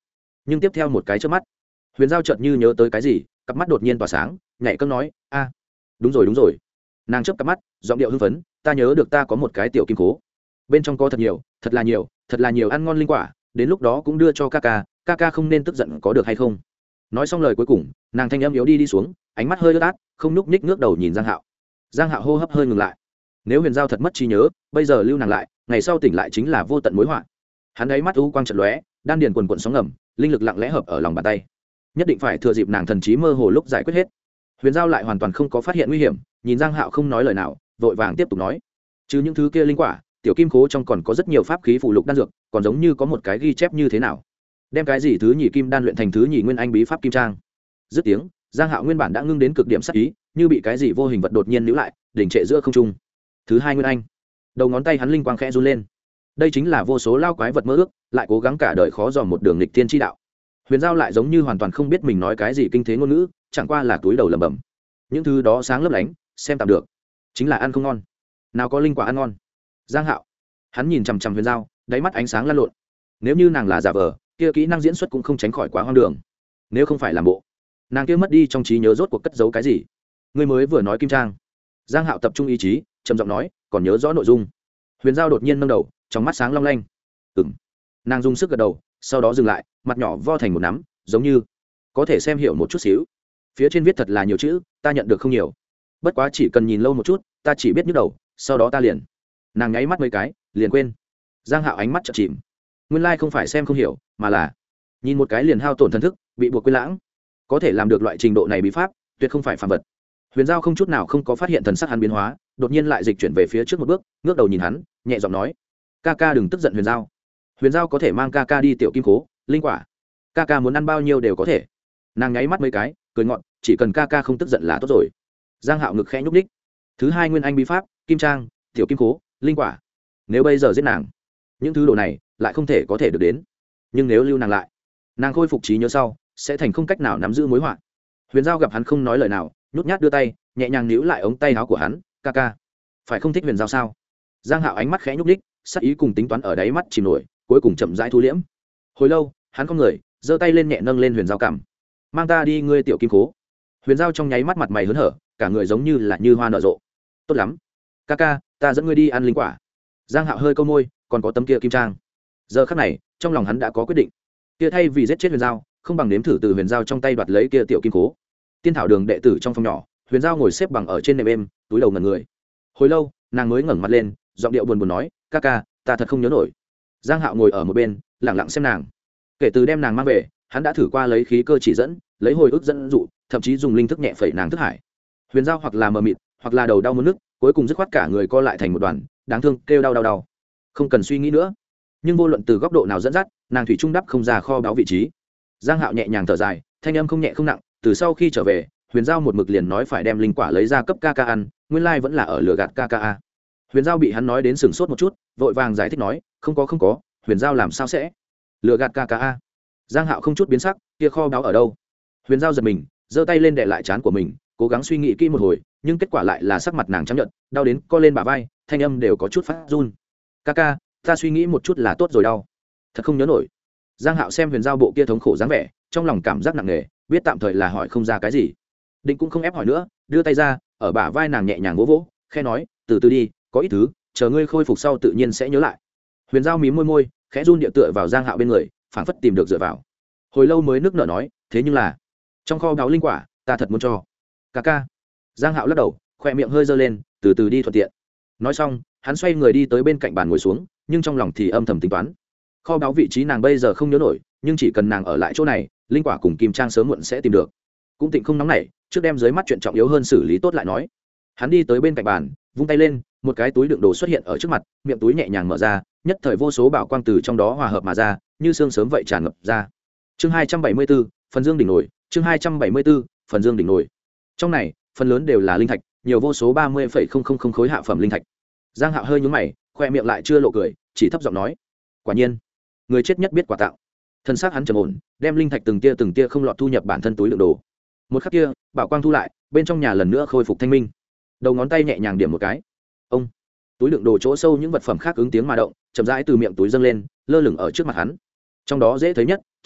nhưng tiếp theo một cái trước mắt, huyền giao chợt như nhớ tới cái gì, cặp mắt đột nhiên tỏa sáng, nhảy cẫng nói a, đúng rồi đúng rồi. Nàng chớp cặp mắt, giọng điệu hưng phấn, ta nhớ được ta có một cái tiểu kim cố, bên trong có thật nhiều, thật là nhiều, thật là nhiều ăn ngon linh quả, đến lúc đó cũng đưa cho ca ca, ca ca không nên tức giận có được hay không. Nói xong lời cuối cùng, nàng thanh âm yếu đi xuống, ánh mắt hơi ướt át, không nhúc nhích ngước đầu nhìn Giang Hạo. Giang Hạo hô hấp hơi ngừng lại. Nếu huyền giao thật mất trí nhớ, bây giờ lưu nàng lại, ngày sau tỉnh lại chính là vô tận mối họa. Hắn ấy mắt u quang chợt lóe, đan điền quần quần sóng ngầm, linh lực lặng lẽ hợp ở lòng bàn tay, nhất định phải thừa dịp nàng thần trí mơ hồ lúc giải quyết hết. Huyền giao lại hoàn toàn không có phát hiện nguy hiểm, nhìn Giang Hạo không nói lời nào, vội vàng tiếp tục nói, chứ những thứ kia linh quả, tiểu kim khố trong còn có rất nhiều pháp khí phụ lục đan dược, còn giống như có một cái ghi chép như thế nào, đem cái gì thứ nhì kim đan luyện thành thứ nhì nguyên anh bí pháp kim trang. Dứt tiếng, Giang Hạo nguyên bản đã ngưng đến cực điểm sát ý, như bị cái gì vô hình vật đột nhiên níu lại, đỉnh trệ giữa không trung. Thứ hai nguyên anh. Đầu ngón tay hắn linh quang khẽ run lên. Đây chính là vô số lao quái vật mơ ước, lại cố gắng cả đời khó dòm một đường nghịch thiên chi đạo. Huyền giao lại giống như hoàn toàn không biết mình nói cái gì kinh thế ngôn ngữ, chẳng qua là túi đầu lẩm bẩm. Những thứ đó sáng lấp lánh, xem tạm được, chính là ăn không ngon. Nào có linh quả ăn ngon. Giang Hạo, hắn nhìn chằm chằm huyền giao, đáy mắt ánh sáng lan lộn. Nếu như nàng là giả vờ, kia kỹ năng diễn xuất cũng không tránh khỏi quá hoang đường. Nếu không phải làm bộ, nàng kia mất đi trong trí nhớ rốt cuộc cất giấu cái gì. Ngươi mới vừa nói kim trang. Giang Hạo tập trung ý chí, trầm giọng nói, còn nhớ rõ nội dung. Huyền giao đột nhiên nâng đầu, trong mắt sáng long lanh. Ừm. Nàng dùng sức gật đầu, sau đó dừng lại, mặt nhỏ vo thành một nắm, giống như có thể xem hiểu một chút xíu. Phía trên viết thật là nhiều chữ, ta nhận được không nhiều, bất quá chỉ cần nhìn lâu một chút, ta chỉ biết nhức đầu, sau đó ta liền. Nàng nháy mắt mấy cái, liền quên. Giang Hạo ánh mắt chợt chìm. Nguyên lai không phải xem không hiểu, mà là nhìn một cái liền hao tổn thần thức, bị buộc quên lãng. Có thể làm được loại trình độ này bí pháp, tuyệt không phải phàm vật. Huyền giao không chút nào không có phát hiện thần sắc hắn biến hóa, đột nhiên lại dịch chuyển về phía trước một bước, ngước đầu nhìn hắn, nhẹ giọng nói, ca ca đừng tức giận. Huyền giao, huyền giao có thể mang ca ca đi tiểu kim cố linh quả, ca ca muốn ăn bao nhiêu đều có thể. Nàng nháy mắt mấy cái, cười ngọn, chỉ cần ca ca không tức giận là tốt rồi. Giang Hạo ngực khẽ nhúc đích. Thứ hai nguyên anh bí pháp, kim trang, tiểu kim cố linh quả, nếu bây giờ giết nàng, những thứ đồ này lại không thể có thể được đến, nhưng nếu lưu nàng lại, nàng khôi phục trí nhớ sau sẽ thành không cách nào nắm giữ mối họa. Huyền giao gặp hắn không nói lời nào, nhút nhát đưa tay nhẹ nhàng níu lại ống tay áo của hắn, ca ca phải không thích huyền giao sao? Giang Hạo ánh mắt khẽ nhúc đích, sắc ý cùng tính toán ở đáy mắt chìm nổi, cuối cùng chậm rãi thu liễm. Hồi lâu, hắn không người giơ tay lên nhẹ nâng lên huyền giao cằm, mang ta đi ngươi tiểu kim cố. Huyền giao trong nháy mắt mặt mày hớn hở, cả người giống như là như hoa nở rộ. Tốt lắm, ca ca, ta dẫn ngươi đi ăn linh quả. Giang Hạo hơi câu môi, còn có tấm kia kim trang. Giờ khắc này, trong lòng hắn đã có quyết định. Kia thay vì giết chết huyền giao, không bằng nếm thử từ huyền giao trong tay đoạt lấy kia tiểu kim cố. Tiên thảo đường đệ tử trong phòng nhỏ, huyền giao ngồi xếp bằng ở trên nệm êm, túi đầu ngẩn người. Hồi lâu, nàng mới ngẩng mặt lên, giọng điệu buồn buồn nói, ca ca, ta thật không nhớ nổi. Giang Hạo ngồi ở một bên, lặng lặng xem nàng. Kể từ đem nàng mang về, hắn đã thử qua lấy khí cơ chỉ dẫn, lấy hồi ức dẫn dụ, thậm chí dùng linh thức nhẹ phẩy nàng thức hải. Huyền giao hoặc là mờ mịt, hoặc là đầu đau muốn nức, cuối cùng dứt khoát cả người co lại thành một đoàn, đáng thương kêu đau đau đau. Không cần suy nghĩ nữa. Nhưng vô luận từ góc độ nào dẫn dắt, nàng thủy trung đắp không ra kho báu vị trí. Giang Hạo nhẹ nhàng thở dài, thanh âm không nhẹ không nặng, từ sau khi trở về, huyền giao một mực liền nói phải đem linh quả lấy ra cấp ca ca ăn, nguyên lai vẫn là ở lừa gạt ca ca. Huyền giao bị hắn nói đến sừng sốt một chút, vội vàng giải thích nói, không có, huyền giao làm sao sẽ lừa gạt ca ca. Giang Hạo không chút biến sắc, kia kho báu ở đâu? Huyền giao giật mình, giơ tay lên đè lại trán của mình, cố gắng suy nghĩ kỹ một hồi, nhưng kết quả lại là sắc mặt nàng trắng nhợt, đau đến co lên bả vai, thanh âm đều có chút phát run. Ca ca, ta suy nghĩ một chút là tốt rồi đau, thật không nhớ nổi. Giang Hạo xem huyền giao bộ kia thống khổ dáng vẻ, trong lòng cảm giác nặng nề, biết tạm thời là hỏi không ra cái gì, định cũng không ép hỏi nữa, đưa tay ra, ở bả vai nàng nhẹ nhàng vỗ vỗ, khẽ nói, từ từ đi, có ít thứ, chờ ngươi khôi phục sau tự nhiên sẽ nhớ lại. Huyền giao mím môi môi, khẽ run địa tựa vào Giang Hạo bên người, phảng phất tìm được dựa vào. Hồi lâu mới nước nở nói, thế nhưng là trong kho báu linh quả, ta thật muốn cho ca ca. Giang Hạo lắc đầu, khỏe miệng hơi dơ lên, từ từ đi thuận tiện. Nói xong, hắn xoay người đi tới bên cạnh bàn ngồi xuống, nhưng trong lòng thì âm thầm tính toán. Kho báu vị trí nàng bây giờ không nhớ nổi, nhưng chỉ cần nàng ở lại chỗ này, linh quả cùng kim trang sớm muộn sẽ tìm được. Cũng tịnh không nóng nảy, trước đem dưới mắt chuyện trọng yếu hơn xử lý tốt lại nói. Hắn đi tới bên cạnh bàn, vung tay lên, một cái túi đựng đồ xuất hiện ở trước mặt, miệng túi nhẹ nhàng mở ra, nhất thời vô số bảo quang từ trong đó hòa hợp mà ra, như sương sớm vậy tràn ngập ra. Chương 274, phần dương đỉnh nổi, chương 274, phần dương đỉnh nổi. Trong này, phần lớn đều là linh thạch, nhiều vô số 30,000 khối hạ phẩm linh thạch. Giang Hạo hơi nhướng mày, khoe miệng lại chưa lộ cười, chỉ thấp giọng nói, quả nhiên, người chết nhất biết quả tạo. Thân xác hắn trầm ổn, đem linh thạch từng tia không lọt thu nhập bản thân túi đựng đồ. Một khắc kia, bảo quang thu lại, bên trong nhà lần nữa khôi phục thanh minh. Đầu ngón tay nhẹ nhàng điểm một cái, ông, túi đựng đồ chỗ sâu những vật phẩm khác ứng tiếng mà động, chậm rãi từ miệng túi dâng lên, lơ lửng ở trước mặt hắn. Trong đó dễ thấy nhất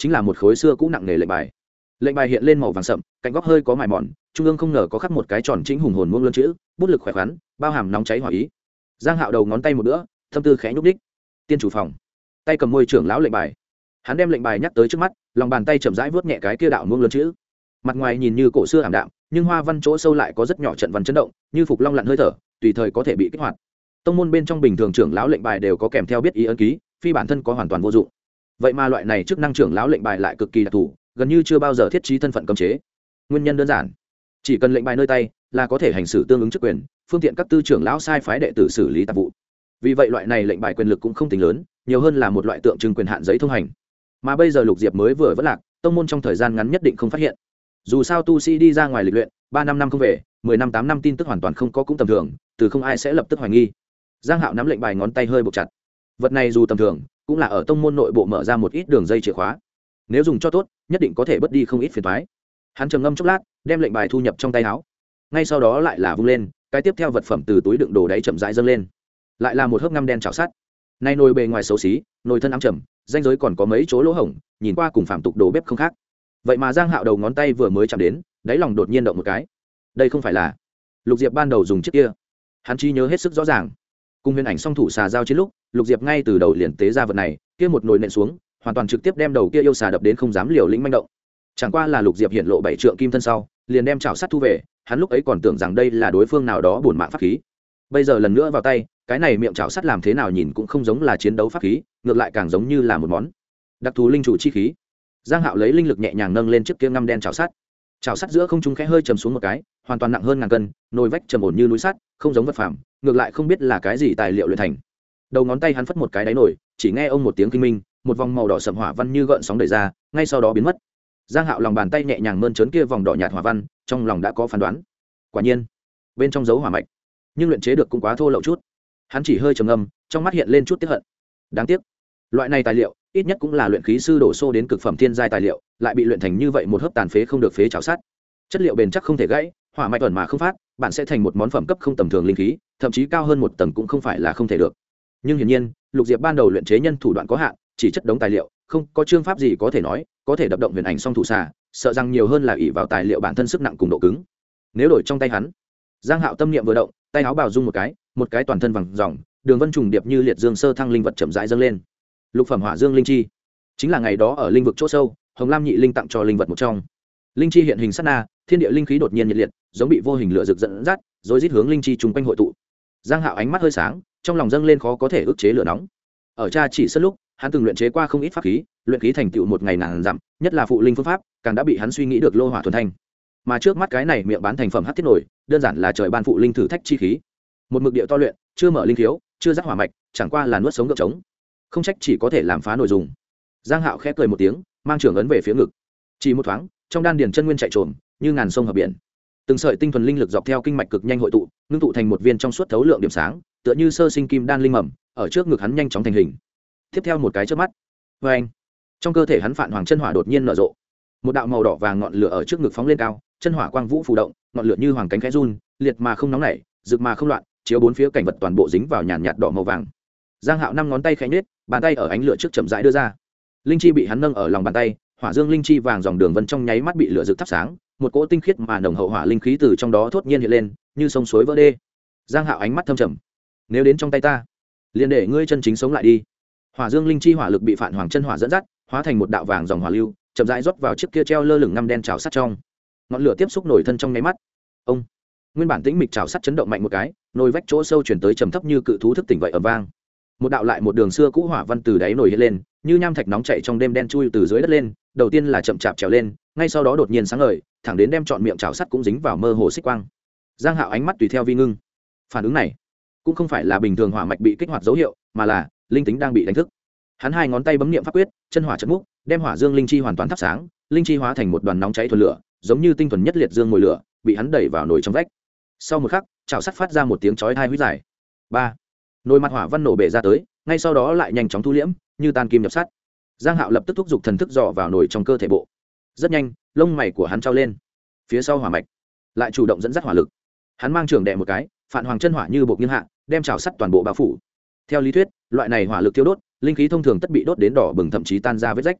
chính là một khối xưa cũ nặng nề lệnh bài hiện lên màu vàng sậm, cạnh góc hơi có mài mòn, trung ương không ngờ có khắc một cái tròn chính hùng hồn muôn luân chữ, bút lực khỏe khoắn, bao hàm nóng cháy hỏa ý. Giang Hạo đầu ngón tay một bữa, thâm tư khẽ nhúc đích. Tiên chủ phòng, tay cầm môi trưởng lão lệnh bài. Hắn đem lệnh bài nhắc tới trước mắt, lòng bàn tay chậm rãi vuốt nhẹ cái kia đạo muôn luân chữ. Mặt ngoài nhìn như cổ xưa ảm đạm, nhưng hoa văn chỗ sâu lại có rất nhỏ trận văn chấn động, như phục long lặn hơi thở, tùy thời có thể bị kích hoạt. Tông môn bên trong bình thường trưởng lão lệnh bài đều có kèm theo biết ý ấn ký, phi bản thân có hoàn toàn vô dụng. Vậy mà loại này chức năng trưởng lão lệnh bài lại cực kỳ đặc thù, gần như chưa bao giờ thiết trí thân phận cấm chế. Nguyên nhân đơn giản, chỉ cần lệnh bài nơi tay là có thể hành xử tương ứng chức quyền, phương tiện các tư trưởng lão sai phái đệ tử xử lý tạp vụ. Vì vậy loại này lệnh bài quyền lực cũng không tính lớn, nhiều hơn là một loại tượng trưng quyền hạn giấy thông hành. Mà bây giờ Lục Diệp mới vừa vất lạc, tông môn trong thời gian ngắn nhất định không phát hiện. Dù sao tu sĩ đi ra ngoài lịch luyện 3-5 năm không về, 10 năm 8 năm tin tức hoàn toàn không có cũng tầm thường, từ không ai sẽ lập tức hoài nghi. Giang Hạo nắm lệnh bài ngón tay hơi buộc chặt. Vật này dù tầm thường, cũng là ở tông môn nội bộ mở ra một ít đường dây chìa khóa. Nếu dùng cho tốt, nhất định có thể bớt đi không ít phiền toái. Hắn trầm ngâm chốc lát, đem lệnh bài thu nhập trong tay áo. Ngay sau đó lại là vung lên, cái tiếp theo vật phẩm từ túi đựng đồ đáy chậm rãi dâng lên. Lại là một hớp ngăm đen chảo sắt. Nay nồi bề ngoài xấu xí, nồi thân ám trầm, ranh giới còn có mấy chỗ lỗ hổng, nhìn qua cùng phạm tục đồ bếp không khác. Vậy mà Giang Hạo đầu ngón tay vừa mới chạm đến, đáy lòng đột nhiên động một cái. Đây không phải là Lục Diệp ban đầu dùng chiếc kia. Hắn trí nhớ hết sức rõ ràng. Cùng Huyền Ảnh song thủ xà giao chiến lúc, Lục Diệp ngay từ đầu liền tế ra vật này, kia một nồi nện xuống, hoàn toàn trực tiếp đem đầu kia yêu xà đập đến không dám liều lĩnh manh động. Chẳng qua là Lục Diệp hiện lộ 7 trượng kim thân sau, liền đem chảo sắt thu về, hắn lúc ấy còn tưởng rằng đây là đối phương nào đó bổn mạng pháp khí. Bây giờ lần nữa vào tay, cái này miệng chảo sắt làm thế nào nhìn cũng không giống là chiến đấu pháp khí, ngược lại càng giống như là một món đặc thù linh chủ chi khí. Giang Hạo lấy linh lực nhẹ nhàng nâng lên chiếc kia ngăm đen chảo sắt. Chảo sắt giữa không trung khẽ hơi trầm xuống một cái, hoàn toàn nặng hơn ngàn cân, nồi vách trầm ổn như núi sắt, không giống vật phàm, ngược lại không biết là cái gì tài liệu luyện thành. Đầu ngón tay hắn phất một cái đáy nồi, chỉ nghe ông một tiếng kinh minh, một vòng màu đỏ sẫm hỏa văn như gợn sóng đẩy ra, ngay sau đó biến mất. Giang Hạo lòng bàn tay nhẹ nhàng mơn trớn kia vòng đỏ nhạt hỏa văn, trong lòng đã có phán đoán. Quả nhiên, bên trong dấu hỏa mạch, nhưng luyện chế được cũng quá thô lậu chút. Hắn chỉ hơi trầm ngâm, trong mắt hiện lên chút tiếc hận. Đáng tiếc, loại này tài liệu, ít nhất cũng là luyện khí sư đổ xô đến cực phẩm thiên giai tài liệu, lại bị luyện thành như vậy một hớp tàn phế không được phế chảo sắt. Chất liệu bền chắc không thể gãy, hỏa mạch ẩn mà không phát, bạn sẽ thành một món phẩm cấp không tầm thường linh khí, thậm chí cao hơn một tầng cũng không phải là không thể được. Nhưng hiển nhiên, Lục Diệp ban đầu luyện chế nhân thủ đoạn có hạn, chỉ chất đống tài liệu, không có chương pháp gì có thể nói, có thể đập động Huyền Ảnh song thủ xà, sợ rằng nhiều hơn là ỷ vào tài liệu bản thân sức nặng cùng độ cứng. Nếu đổi trong tay hắn, Giang Hạo tâm niệm vừa động, tay áo bào rung một cái toàn thân vàng ròng, đường vân trùng điệp như liệt dương sơ thăng linh vật chậm rãi dâng lên. Lục phẩm hỏa dương linh chi, chính là ngày đó ở linh vực chỗ sâu, Hồng Lam nhị linh tặng cho linh vật một trong. Linh chi hiện hình sát na, thiên địa linh khí đột nhiên nhiệt liệt, giống bị vô hình lửa rực dẫn dắt, rồi rít hướng linh chi trùng quanh hội tụ. Giang Hạo ánh mắt hơi sáng, trong lòng dâng lên khó có thể ức chế lửa nóng. Ở cha chỉ sân lúc, hắn từng luyện chế qua không ít pháp khí, luyện khí thành tựu một ngày ngàn dặm, nhất là phụ linh phương pháp, càng đã bị hắn suy nghĩ được lô hỏa thuần thanh. Mà trước mắt cái này miệng bán thành phẩm hắc thiết nổi, đơn giản là trời ban phụ linh thử thách chi khí. Một mực điệu to luyện, chưa mở linh khiếu, chưa rắc hỏa mạch, chẳng qua là nuốt sống gượng trống. Không trách chỉ có thể làm phá nội dùng. Giang Hạo khẽ cười một tiếng, mang trường ấn về phía ngực. Chỉ một thoáng, trong đan điền chân nguyên chạy trồm, như ngàn sông hợp biển. Từng sợi tinh thuần linh lực dọc theo kinh mạch cực nhanh hội tụ, ngưng tụ thành một viên trong suốt thấu lượng điểm sáng, tựa như sơ sinh kim đan linh mầm, ở trước ngực hắn nhanh chóng thành hình. Tiếp theo một cái chớp mắt, oeng, trong cơ thể hắn Phạn Hoàng chân hỏa đột nhiên nở rộ. Một đạo màu đỏ vàng ngọn lửa ở trước ngực phóng lên cao, chân hỏa quang vũ phù động, ngọn lửa như hoàng cánh khẽ run, liệt mà không nóng nảy, rực mà không loạn, chiếu bốn phía cảnh vật toàn bộ dính vào nhàn nhạt đỏ màu vàng. Giang Hạo năm ngón tay khẽ nhếch, bàn tay ở ánh lửa trước chậm rãi đưa ra. Linh chi bị hắn nâng ở lòng bàn tay, hỏa dương linh chi vàng dòng đường vân trong nháy mắt bị lửa rực thắp sáng, một cỗ tinh khiết mà nồng hậu hỏa linh khí từ trong đó thốt nhiên hiện lên, như sông suối vỡ đê. Giang Hạo ánh mắt thâm trầm, nếu đến trong tay ta, liền để ngươi chân chính sống lại đi. Hỏa dương linh chi hỏa lực bị Phạn Hoàng chân hỏa dẫn dắt, hóa thành một đạo vàng dòng hỏa lưu, chậm rãi rót vào chiếc kia treo lơ lửng ngăm đen chảo sắt trong. Ngọn lửa tiếp xúc nổi thân trong nháy mắt. Ông, nguyên bản tĩnh mịch chảo sắt chấn động mạnh một cái, nồi vách chỗ sâu chuyển tới trầm thấp như cự thú thức tỉnh vậy ầm vang. Một đạo lại một đường xưa cũ hỏa văn từ đáy nồi hiện lên, như nham thạch nóng chảy trong đêm đen chui từ dưới đất lên, đầu tiên là chậm chạp trèo lên, ngay sau đó đột nhiên sáng ngời, thẳng đến đem trọn miệng chảo sắt cũng dính vào mơ hồ xích quang. Giang Hạo ánh mắt tùy theo vi ngưng. Phản ứng này cũng không phải là bình thường hỏa mạch bị kích hoạt dấu hiệu, mà là linh tính đang bị đánh thức. Hắn hai ngón tay bấm niệm pháp quyết, chân hỏa chớp múc, đem hỏa dương linh chi hoàn toàn thắp sáng, linh chi hóa thành một đoàn nóng cháy thuần lửa, giống như tinh thuần nhất liệt dương mồi lửa, bị hắn đẩy vào nồi trong vách. Sau một khắc, chảo sắt phát ra một tiếng chói tai huýt dài. Ba, nồi mặt hỏa văn nổ bể ra tới, ngay sau đó lại nhanh chóng thu liễm, như tan kim nhập sắt. Giang Hạo lập tức thúc giục thần thức dò vào nồi trong cơ thể bộ. Rất nhanh, lông mày của hắn trao lên. Phía sau hỏa mạch lại chủ động dẫn dắt hỏa lực. Hắn mang trường đè một cái, Phạn Hoàng chân hỏa như bộc nghiêng hạ, đem chảo sắt toàn bộ bao phủ. Theo lý thuyết, loại này hỏa lực thiêu đốt, linh khí thông thường tất bị đốt đến đỏ bừng thậm chí tan ra vết rách.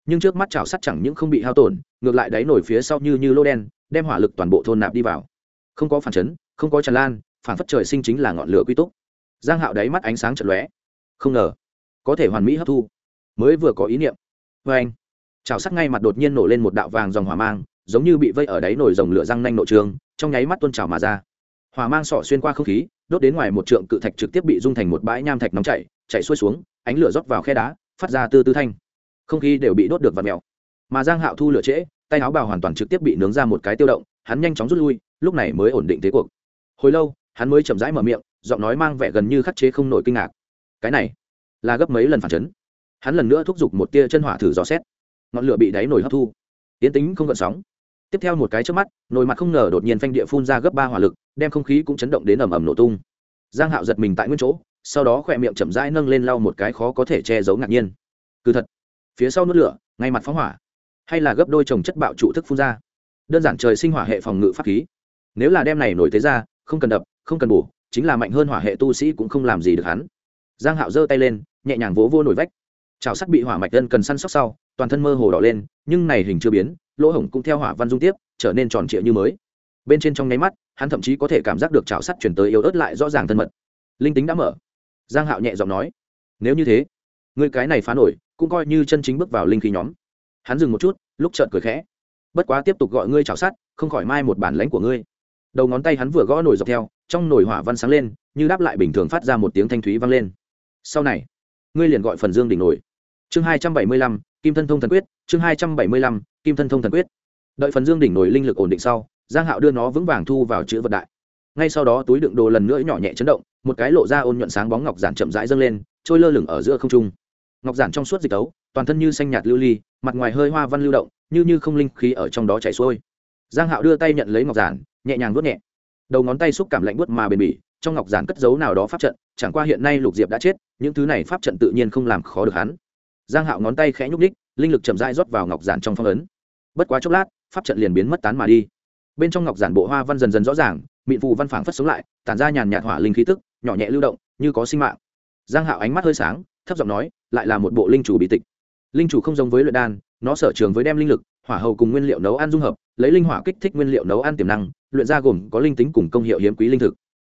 nhưng trước mắt chảo sắt chẳng những không bị hao tổn, ngược lại đáy nổi phía sau như lô đen, đem hỏa lực toàn bộ thôn nạp đi vào, không có phản chấn, không có tràn lan, phản phất trời sinh chính là ngọn lửa quy túc. Giang Hạo đáy mắt ánh sáng chợt lóe, không ngờ có thể hoàn mỹ hấp thu. Mới vừa có ý niệm, vê anh, chảo sắt ngay mặt đột nhiên nổ lên một đạo vàng dòng hỏa mang, giống như bị vây ở đáy nồi rồng lửa răng nanh nộ trường, trong nháy mắt tuôn trào mà ra. Hỏa mang xỏ xuyên qua không khí, đốt đến ngoài một trượng cự thạch trực tiếp bị dung thành một bãi nham thạch nóng chảy xuôi xuống, ánh lửa rót vào khe đá, phát ra tư tư thanh. Không khí đều bị đốt được vặn mèo. Mà Giang Hạo thu lửa trễ, tay áo bào hoàn toàn trực tiếp bị nướng ra một cái tiêu động, hắn nhanh chóng rút lui, lúc này mới ổn định thế cuộc. Hồi lâu, hắn mới chậm rãi mở miệng, giọng nói mang vẻ gần như khắc chế không nổi kinh ngạc. Cái này là gấp mấy lần phản chấn. Hắn lần nữa thúc giục một tia chân hỏa thử dò xét. Ngọn lửa bị đáy nồi hấp thu, tiến tính không gợn sóng. Tiếp theo một cái chớp mắt, nồi mặt không ngờ đột nhiên phanh địa phun ra gấp 3 hỏa lực, đem không khí cũng chấn động đến ầm ầm nổ tung. Giang Hạo giật mình tại nguyên chỗ, sau đó khỏe miệng chậm rãi nâng lên lau một cái khó có thể che giấu ngạc nhiên. Cứ thật, phía sau núi lửa, ngay mặt phóng hỏa, hay là gấp đôi chồng chất bạo trụ thức phun ra. Đơn giản trời sinh hỏa hệ phòng ngự pháp khí. Nếu là đem này nổi thế ra, không cần đập, không cần bổ, chính là mạnh hơn hỏa hệ tu sĩ cũng không làm gì được hắn. Giang Hạo giơ tay lên, nhẹ nhàng vỗ vô nổi vách. Chảo sắt bị hỏa mạch đơn cần săn sóc sau, toàn thân mơ hồ đỏ lên, nhưng này hình chưa biến, lỗ hổng cũng theo hỏa văn dung tiếp, trở nên tròn trịa như mới. Bên trên trong nháy mắt, hắn thậm chí có thể cảm giác được chảo sắt chuyển tới yếu ớt lại rõ ràng thân mật. Linh tính đã mở. Giang Hạo nhẹ giọng nói, nếu như thế, ngươi cái này phá nổi, cũng coi như chân chính bước vào linh khí nhóm. Hắn dừng một chút, lúc chợt cười khẽ. Bất quá tiếp tục gọi ngươi chảo sắt, không khỏi mai một bản lãnh của ngươi. Đầu ngón tay hắn vừa gõ nổi dọc theo, trong nồi hỏa văn sáng lên, như đáp lại bình thường phát ra một tiếng thanh thúy vang lên. Sau này, ngươi liền gọi phần dương đỉnh nổi. Chương 275, Kim thân thông thần quyết, chương 275, Kim thân thông thần quyết. Đợi phần dương đỉnh nổi linh lực ổn định sau, Giang Hạo đưa nó vững vàng thu vào chữ vật đại. Ngay sau đó túi đựng đồ lần nữa nhỏ nhẹ chấn động, một cái lộ ra ôn nhuận sáng bóng ngọc giản chậm rãi dâng lên, trôi lơ lửng ở giữa không trung. Ngọc giản trong suốt dịch tấu, toàn thân như xanh nhạt lưu ly, mặt ngoài hơi hoa văn lưu động, như không linh khí ở trong đó chảy xuôi. Giang Hạo đưa tay nhận lấy ngọc giản, nhẹ nhàng vuốt nhẹ. Đầu ngón tay xúc cảm lạnh buốt mà bền bỉ, trong ngọc giản cất giấu nào đó pháp trận, chẳng qua hiện nay Lục Diệp đã chết, những thứ này pháp trận tự nhiên không làm khó được hắn. Giang Hạo ngón tay khẽ nhúc nhích, linh lực chậm rãi rót vào ngọc giản trong phong ấn. Bất quá chốc lát, pháp trận liền biến mất tán mà đi. Bên trong ngọc giản bộ hoa văn dần dần rõ ràng, mịn phù văn phảng phất sống lại, tản ra nhàn nhạt hỏa linh khí tức, nhỏ nhẹ lưu động, như có sinh mạng. Giang Hạo ánh mắt hơi sáng, thấp giọng nói, lại là một bộ linh chủ bí tịch. Linh chủ không giống với luyện đan, nó sở trường với đem linh lực, hỏa hầu cùng nguyên liệu nấu ăn dung hợp, lấy linh hỏa kích thích nguyên liệu nấu ăn tiềm năng, luyện ra gồm có linh tính cùng công hiệu hiếm quý linh thực.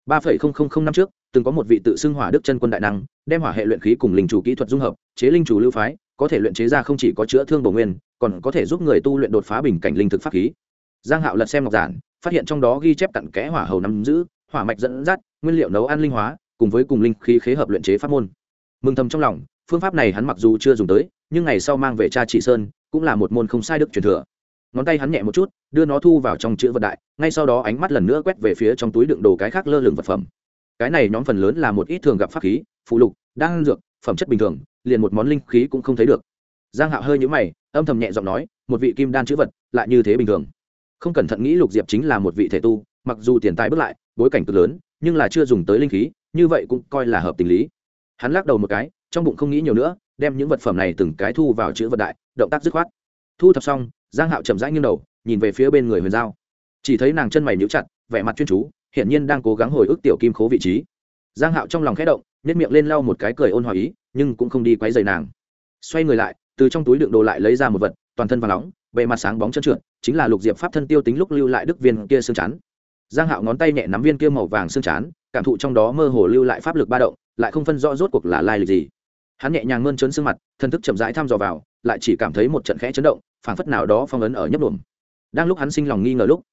3,000 năm trước, từng có một vị tự xưng Hỏa Đức chân quân đại năng, đem hỏa hệ luyện khí cùng linh chủ kỹ thuật dung hợp, chế linh chủ lưu phái, có thể luyện chế ra không chỉ có chữa thương bổ nguyên, còn có thể giúp người tu luyện đột phá bình cảnh linh thực pháp khí. Giang Hạo lật xem ngọc giản, phát hiện trong đó ghi chép cặn kẽ hỏa hầu nắm giữ, hỏa mạch dẫn dắt, nguyên liệu nấu ăn linh hóa, cùng với cùng linh khí khế hợp luyện chế pháp môn. Mừng thầm trong lòng, phương pháp này hắn mặc dù chưa dùng tới, nhưng ngày sau mang về Cha Chỉ Sơn, cũng là một môn không sai đức truyền thừa. Ngón tay hắn nhẹ một chút, đưa nó thu vào trong chữ vật đại, ngay sau đó ánh mắt lần nữa quét về phía trong túi đựng đồ cái khác lơ lửng vật phẩm. Cái này nhóm phần lớn là một ít thường gặp pháp khí, phụ lục, đan dược, phẩm chất bình thường, liền một món linh khí cũng không thấy được. Giang Hạo hơi nhíu mày, âm thầm nhẹ giọng nói, một vị kim đan chữ vật, lại như thế bình thường. Không cẩn thận nghĩ Lục Diệp chính là một vị thể tu, mặc dù tiền tài bước lại, bối cảnh cực lớn, nhưng là chưa dùng tới linh khí, như vậy cũng coi là hợp tình lý. Hắn lắc đầu một cái, trong bụng không nghĩ nhiều nữa, đem những vật phẩm này từng cái thu vào chữ vật đại, động tác dứt khoát. Thu thập xong, Giang Hạo chậm rãi nghiêng đầu, nhìn về phía bên người Huyền Giao. Chỉ thấy nàng chân mày nhíu chặt, vẻ mặt chuyên chú, hiển nhiên đang cố gắng hồi ức tiểu kim khố vị trí. Giang Hạo trong lòng khẽ động, nhếch miệng lên lau một cái cười ôn hòa ý, nhưng cũng không đi quấy rầy nàng. Xoay người lại, từ trong túi đựng đồ lại lấy ra một vật, toàn thân vàng nóng, bề mặt sáng bóng trơn trượt, chính là Lục Diệp pháp thân tiêu tính lúc lưu lại đức viên kia xương chán. Giang Hạo ngón tay nhẹ nắm viên kia màu vàng xương chán, cảm thụ trong đó mơ hồ lưu lại pháp lực ba động, lại không phân rõ rốt cuộc là lai lịch gì. Hắn nhẹ nhàng mơn trớn xương mặt, thân thức chậm rãi thăm dò vào, lại chỉ cảm thấy một trận khẽ chấn động, phảng phất nào đó phong ấn ở nhấp đổm. Đang lúc hắn sinh lòng nghi ngờ lúc,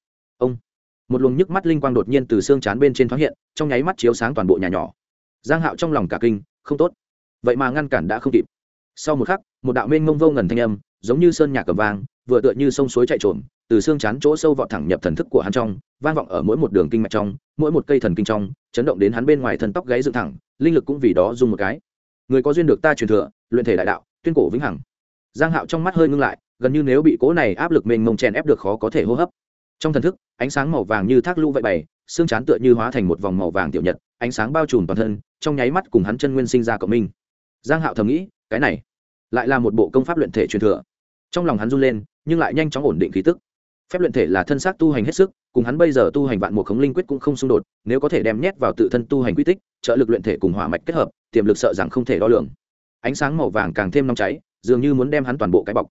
một luồng nhức mắt linh quang đột nhiên từ xương chán bên trên thoáng hiện, trong nháy mắt chiếu sáng toàn bộ nhà nhỏ. Giang Hạo trong lòng cả kinh, không tốt, vậy mà ngăn cản đã không kịp. Sau một khắc, một đạo mênh mông vô ngần thanh âm, giống như sơn nhạc cầm vang, vừa tựa như sông suối chạy trộm, từ xương chán chỗ sâu vọt thẳng nhập thần thức của hắn trong, vang vọng ở mỗi một đường kinh mạch trong, mỗi một cây thần kinh trong, chấn động đến hắn bên ngoài thân tóc gáy dựng thẳng, linh lực cũng vì đó rung một cái. Người có duyên được ta truyền thừa, luyện thể đại đạo, tuyên cổ vĩnh hằng. Giang Hạo trong mắt hơi ngưng lại, gần như nếu bị cố này áp lực mênh mông chèn ép được khó có thể hô hấp. Trong thần thức, ánh sáng màu vàng như thác lũ vậy bày, xương chán tựa như hóa thành một vòng màu vàng tiểu nhật, ánh sáng bao trùm toàn thân, trong nháy mắt cùng hắn chân nguyên sinh ra cộng minh. Giang Hạo thầm nghĩ, cái này lại là một bộ công pháp luyện thể truyền thừa. Trong lòng hắn run lên, nhưng lại nhanh chóng ổn định khí tức. Phép luyện thể là thân xác tu hành hết sức, cùng hắn bây giờ tu hành vạn mục khống linh quyết cũng không xung đột, nếu có thể đem nhét vào tự thân tu hành quy tích, trợ lực luyện thể cùng hỏa mạch kết hợp, tiềm lực sợ rằng không thể đo lường. Ánh sáng màu vàng càng thêm nóng cháy, dường như muốn đem hắn toàn bộ cái bọc.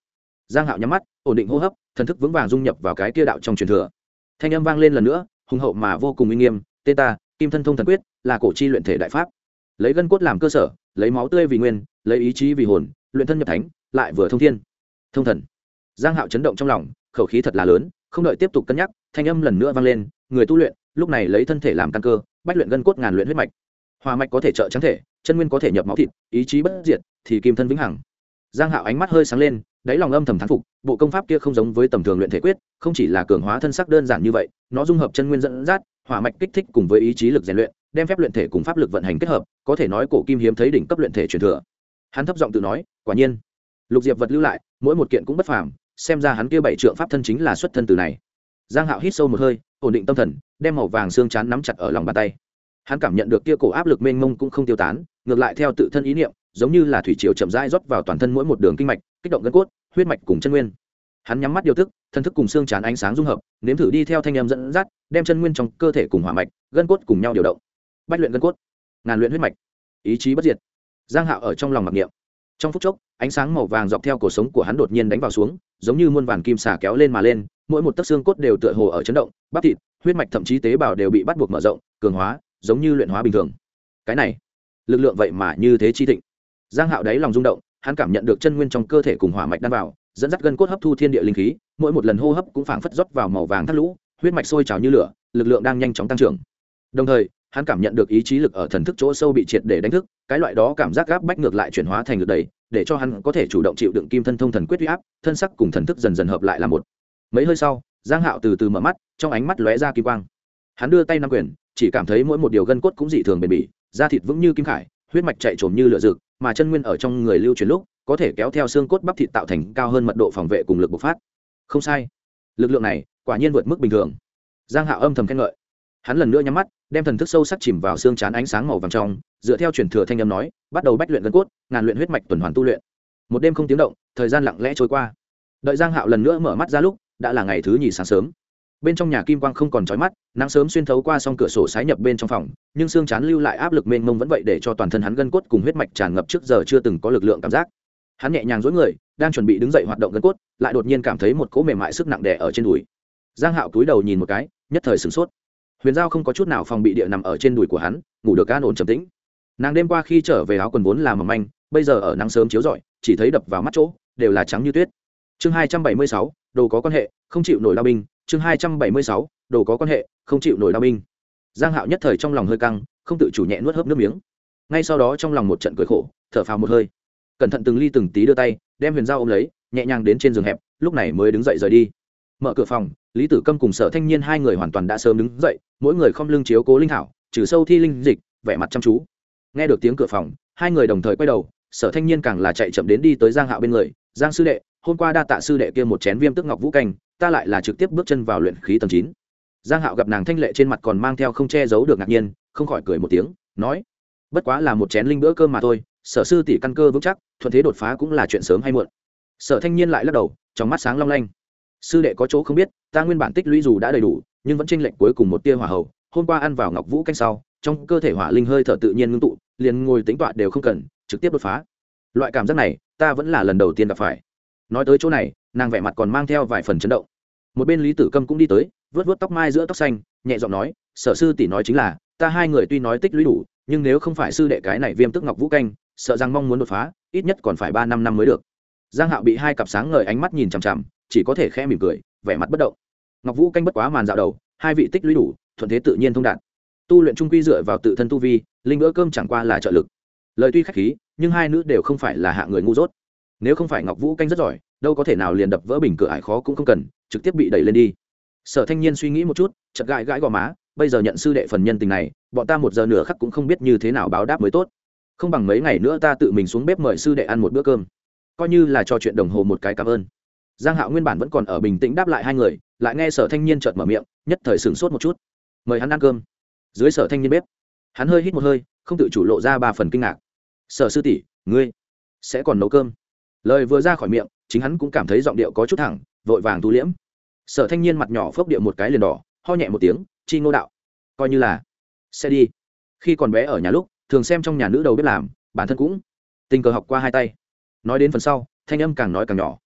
Giang Hạo nhắm mắt ổn định hô hấp, thần thức vững vàng dung nhập vào cái kia đạo trong truyền thừa. Thanh âm vang lên lần nữa, hùng hậu mà vô cùng uy nghiêm, tên ta Kim Thân Thông Thần Quyết, là cổ chi luyện thể đại pháp, lấy gân cốt làm cơ sở, lấy máu tươi vì nguyên, lấy ý chí vì hồn, luyện thân nhập thánh, lại vừa thông thiên thông thần. Giang Hạo chấn động trong lòng, khẩu khí thật là lớn, không đợi tiếp tục cân nhắc, thanh âm lần nữa vang lên, người tu luyện lúc này lấy thân thể làm căn cơ, bách luyện gân cốt, ngàn luyện huyết mạch. Hỏa mạch có thể trợ trắng thể, chân nguyên có thể nhập máu thịt, ý chí bất diệt thì kim thân vĩnh hằng. Giang Hạo ánh mắt hơi sáng lên, đáy lòng âm thầm thán phục, bộ công pháp kia không giống với tầm thường luyện thể quyết, không chỉ là cường hóa thân sắc đơn giản như vậy, nó dung hợp chân nguyên dẫn dắt, hỏa mạch kích thích cùng với ý chí lực rèn luyện, đem phép luyện thể cùng pháp lực vận hành kết hợp, có thể nói cổ kim hiếm thấy đỉnh cấp luyện thể truyền thừa. Hắn thấp giọng tự nói, quả nhiên, lục diệp vật lưu lại, mỗi một kiện cũng bất phàm, xem ra hắn kia bảy trượng pháp thân chính là xuất thân từ này. Giang Hạo hít sâu một hơi, ổn định tâm thần, đem màu vàng xương chán nắm chặt ở lòng bàn tay. Hắn cảm nhận được kia cổ áp lực mênh mông cũng không tiêu tán, ngược lại theo tự thân ý niệm, giống như là thủy triều chậm rãi rót vào toàn thân mỗi một đường kinh mạch, kích động gân cốt, huyết mạch cùng chân nguyên. Hắn nhắm mắt điều tức, thân thức cùng xương chán ánh sáng dung hợp, nếm thử đi theo thanh âm dẫn dắt, đem chân nguyên trong cơ thể cùng hỏa mạch, gân cốt cùng nhau điều động. Bách luyện gân cốt, ngàn luyện huyết mạch, ý chí bất diệt. Giang Hạo ở trong lòng mặc niệm. Trong phút chốc, ánh sáng màu vàng dọc theo cổ sống của hắn đột nhiên đánh vào xuống, giống như muôn vàn kim xà kéo lên mà lên, mỗi một tấc xương cốt đều tựa hồ ở chấn động, bắp thịt, huyết mạch thậm chí tế bào đều bị bắt buộc mở rộng, cường hóa, giống như luyện hóa bình thường. Cái này, lực lượng vậy mà như thế chi thịnh. Giang Hạo đáy lòng rung động, hắn cảm nhận được chân nguyên trong cơ thể cùng hỏa mạch đan vào, dẫn dắt gân cốt hấp thu thiên địa linh khí, mỗi một lần hô hấp cũng phảng phất rót vào màu vàng thác lũ, huyết mạch sôi trào như lửa, lực lượng đang nhanh chóng tăng trưởng. Đồng thời, hắn cảm nhận được ý chí lực ở thần thức chỗ sâu bị triệt để đánh thức, cái loại đó cảm giác gáp bách ngược lại chuyển hóa thành lực đẩy, để cho hắn có thể chủ động chịu đựng Kim Thân Thông Thần Quyết uy áp, thân sắc cùng thần thức dần dần hợp lại là một. Mấy hơi sau, Giang Hạo từ từ mở mắt, trong ánh mắt lóe ra kim quang. Hắn đưa tay nắm quyền, chỉ cảm thấy mỗi một điều gân cốt cũng dị thường bền bỉ, da thịt vững như kim khải, huyết mạch chạy trồm như lửa rực, mà chân nguyên ở trong người lưu chuyển lúc, có thể kéo theo xương cốt bắp thịt tạo thành cao hơn mật độ phòng vệ cùng lực bộc phát. Không sai, lực lượng này quả nhiên vượt mức bình thường. Giang Hạo âm thầm khen ngợi. Hắn lần nữa nhắm mắt, đem thần thức sâu sắc chìm vào xương chán ánh sáng màu vàng trong, dựa theo truyền thừa thanh âm nói, bắt đầu bách luyện gân cốt, ngàn luyện huyết mạch tuần hoàn tu luyện. Một đêm không tiếng động, thời gian lặng lẽ trôi qua. Đợi Giang Hạo lần nữa mở mắt ra lúc, đã là ngày thứ nhì sáng sớm. Bên trong nhà kim quang không còn chói mắt, nắng sớm xuyên thấu qua song cửa sổ sái nhập bên trong phòng, nhưng xương chán lưu lại áp lực mênh mông vẫn vậy để cho toàn thân hắn gân cốt cùng huyết mạch tràn ngập trước giờ chưa từng có lực lượng cảm giác. Hắn nhẹ nhàng duỗi người, đang chuẩn bị đứng dậy hoạt động gân cốt, lại đột nhiên cảm thấy một cỗ mềm mại sức nặng đè ở trên đùi. Giang Hạo cúi đầu nhìn một cái, nhất thời sửng sốt. Huyền Giao không có chút nào phòng bị địa nằm ở trên đùi của hắn, ngủ được an ổn trầm tĩnh. Nàng đêm qua khi trở về áo quần vốn là mỏng manh, bây giờ ở nắng sớm chiếu rọi, chỉ thấy đập vào mắt chỗ đều là trắng như tuyết. Chương 276, đồ có quan hệ, không chịu nổi đau binh. Chương 276, đồ có quan hệ, không chịu nổi đau binh. Giang Hạo nhất thời trong lòng hơi căng, không tự chủ nhẹ nuốt hớp nước miếng. Ngay sau đó trong lòng một trận cười khổ, thở phào một hơi, cẩn thận từng ly từng tí đưa tay, đem Huyền Giao ôm lấy, nhẹ nhàng đến trên giường hẹp, lúc này mới đứng dậy rời đi. Mở cửa phòng, Lý Tử Câm cùng Sở Thanh Nhiên hai người hoàn toàn đã sớm đứng dậy, mỗi người khom lưng chiếu cố linh thảo, trừ sâu thi linh dịch, vẻ mặt chăm chú. Nghe được tiếng cửa phòng, hai người đồng thời quay đầu, Sở Thanh Nhiên càng là chạy chậm đến đi tới Giang Hạo bên người. Giang sư đệ, hôm qua đa tạ sư đệ kia một chén viêm tức ngọc vũ canh, ta lại là trực tiếp bước chân vào luyện khí tầng 9. Giang Hạo gặp nàng thanh lệ trên mặt còn mang theo không che giấu được ngạc nhiên, không khỏi cười một tiếng, nói: bất quá là một chén linh bữa cơm mà thôi, Sở sư tỷ căn cơ vững chắc, thuận thế đột phá cũng là chuyện sớm hay muộn. Sở Thanh Nhiên lại lắc đầu, trong mắt sáng long lanh. Sư đệ có chỗ không biết, ta nguyên bản tích lũy dù đã đầy đủ, nhưng vẫn chênh lệch cuối cùng một tia hỏa hầu, hôm qua ăn vào ngọc vũ canh sau, trong cơ thể hỏa linh hơi thở tự nhiên ngưng tụ, liền ngồi tính tọa đều không cần, trực tiếp đột phá. Loại cảm giác này, ta vẫn là lần đầu tiên gặp phải. Nói tới chỗ này, nàng vẻ mặt còn mang theo vài phần chấn động. Một bên Lý Tử Câm cũng đi tới, vớt vớt tóc mai giữa tóc xanh, nhẹ giọng nói: Sở sư tỷ nói chính là, ta hai người tuy nói tích lũy đủ, nhưng nếu không phải sư đệ cái này viêm tức ngọc vũ canh, sợ rằng mong muốn đột phá, ít nhất còn phải 3-5 năm mới được. Giang Hạo bị hai cặp sáng ngời ánh mắt nhìn chằm chằm, chỉ có thể khẽ mỉm cười, vẻ mặt bất động. Ngọc vũ canh bất quá màn dạo đầu, hai vị tích lũy đủ, thuận thế tự nhiên thông đạt. Tu luyện trung quy dựa vào tự thân tu vi, linh bữa cơm chẳng qua là trợ lực. Lời tuy khách khí, nhưng hai nữ đều không phải là hạ người ngu dốt. Nếu không phải Ngọc vũ canh rất giỏi, đâu có thể nào liền đập vỡ bình cửa ải khó cũng không cần, trực tiếp bị đẩy lên đi. Sở Thanh Nhiên suy nghĩ một chút, chợt gãi gãi gò má, bây giờ nhận sư đệ phần nhân tình này, bọn ta một giờ nửa khắc cũng không biết như thế nào báo đáp mới tốt. Không bằng mấy ngày nữa ta tự mình xuống bếp mời sư đệ ăn một bữa cơm, coi như là trò chuyện đồng hồ một cái cảm ơn. Giang Hạo nguyên bản vẫn còn ở bình tĩnh đáp lại hai người, lại nghe Sở Thanh Nhiên chợt mở miệng, nhất thời sửng sốt một chút. Mời hắn ăn cơm. Dưới Sở Thanh Nhiên bếp, hắn hơi hít một hơi, không tự chủ lộ ra ba phần kinh ngạc. Sở sư tỷ, ngươi sẽ còn nấu cơm? Lời vừa ra khỏi miệng, chính hắn cũng cảm thấy giọng điệu có chút thẳng, vội vàng thu liễm. Sở Thanh Nhiên mặt nhỏ phốc điệu một cái liền đỏ, ho nhẹ một tiếng, chi ngô đạo: coi như là sẽ đi. Khi còn bé ở nhà lúc, thường xem trong nhà nữ đầu bếp làm, bản thân cũng tình cờ học qua hai tay. Nói đến phần sau, thanh âm càng nói càng nhỏ.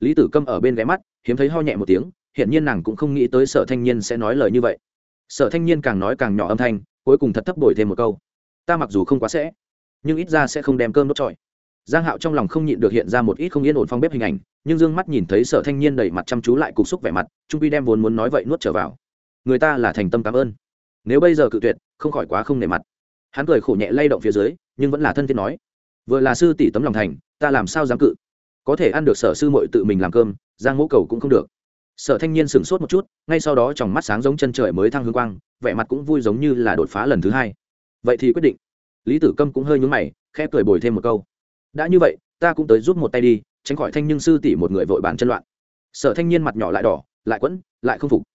Lý Tử Câm ở bên ghé mắt hiếm thấy ho nhẹ một tiếng, hiển nhiên nàng cũng không nghĩ tới Sở Thanh Nhiên sẽ nói lời như vậy. Sở Thanh Nhiên càng nói càng nhỏ âm thanh, cuối cùng thật thấp bồi thêm một câu: ta mặc dù không quá sẽ, nhưng ít ra sẽ không đem cơm đốt trọi. Giang Hạo trong lòng không nhịn được hiện ra một ít không yên ổn phong bếp hình ảnh, nhưng dương mắt nhìn thấy Sở Thanh Nhiên đầy mặt chăm chú lại cục xúc vẻ mặt, trung quy đem vốn muốn nói vậy nuốt trở vào. Người ta là thành tâm cảm ơn, nếu bây giờ cự tuyệt không khỏi quá không nể mặt. Hắn cười khổ nhẹ lay động phía dưới, nhưng vẫn là thân thiết nói: vừa là sư tỷ tấm lòng thành, ta làm sao dám cự. Có thể ăn được Sở sư muội tự mình làm cơm, Giang Mỗ cầu cũng không được. Sở Thanh Nhiên sững sốt một chút, ngay sau đó trong mắt sáng giống chân trời mới thăng hướng quang, vẻ mặt cũng vui giống như là đột phá lần thứ hai. Vậy thì quyết định. Lý Tử Câm cũng hơi nhướng mày, khẽ cười bồi thêm một câu: đã như vậy, ta cũng tới giúp một tay đi, tránh khỏi Thanh Nhưng sư tỷ một người vội bàn chân loạn. Sở Thanh Nhiên mặt nhỏ lại đỏ, lại quẫn, lại không phục.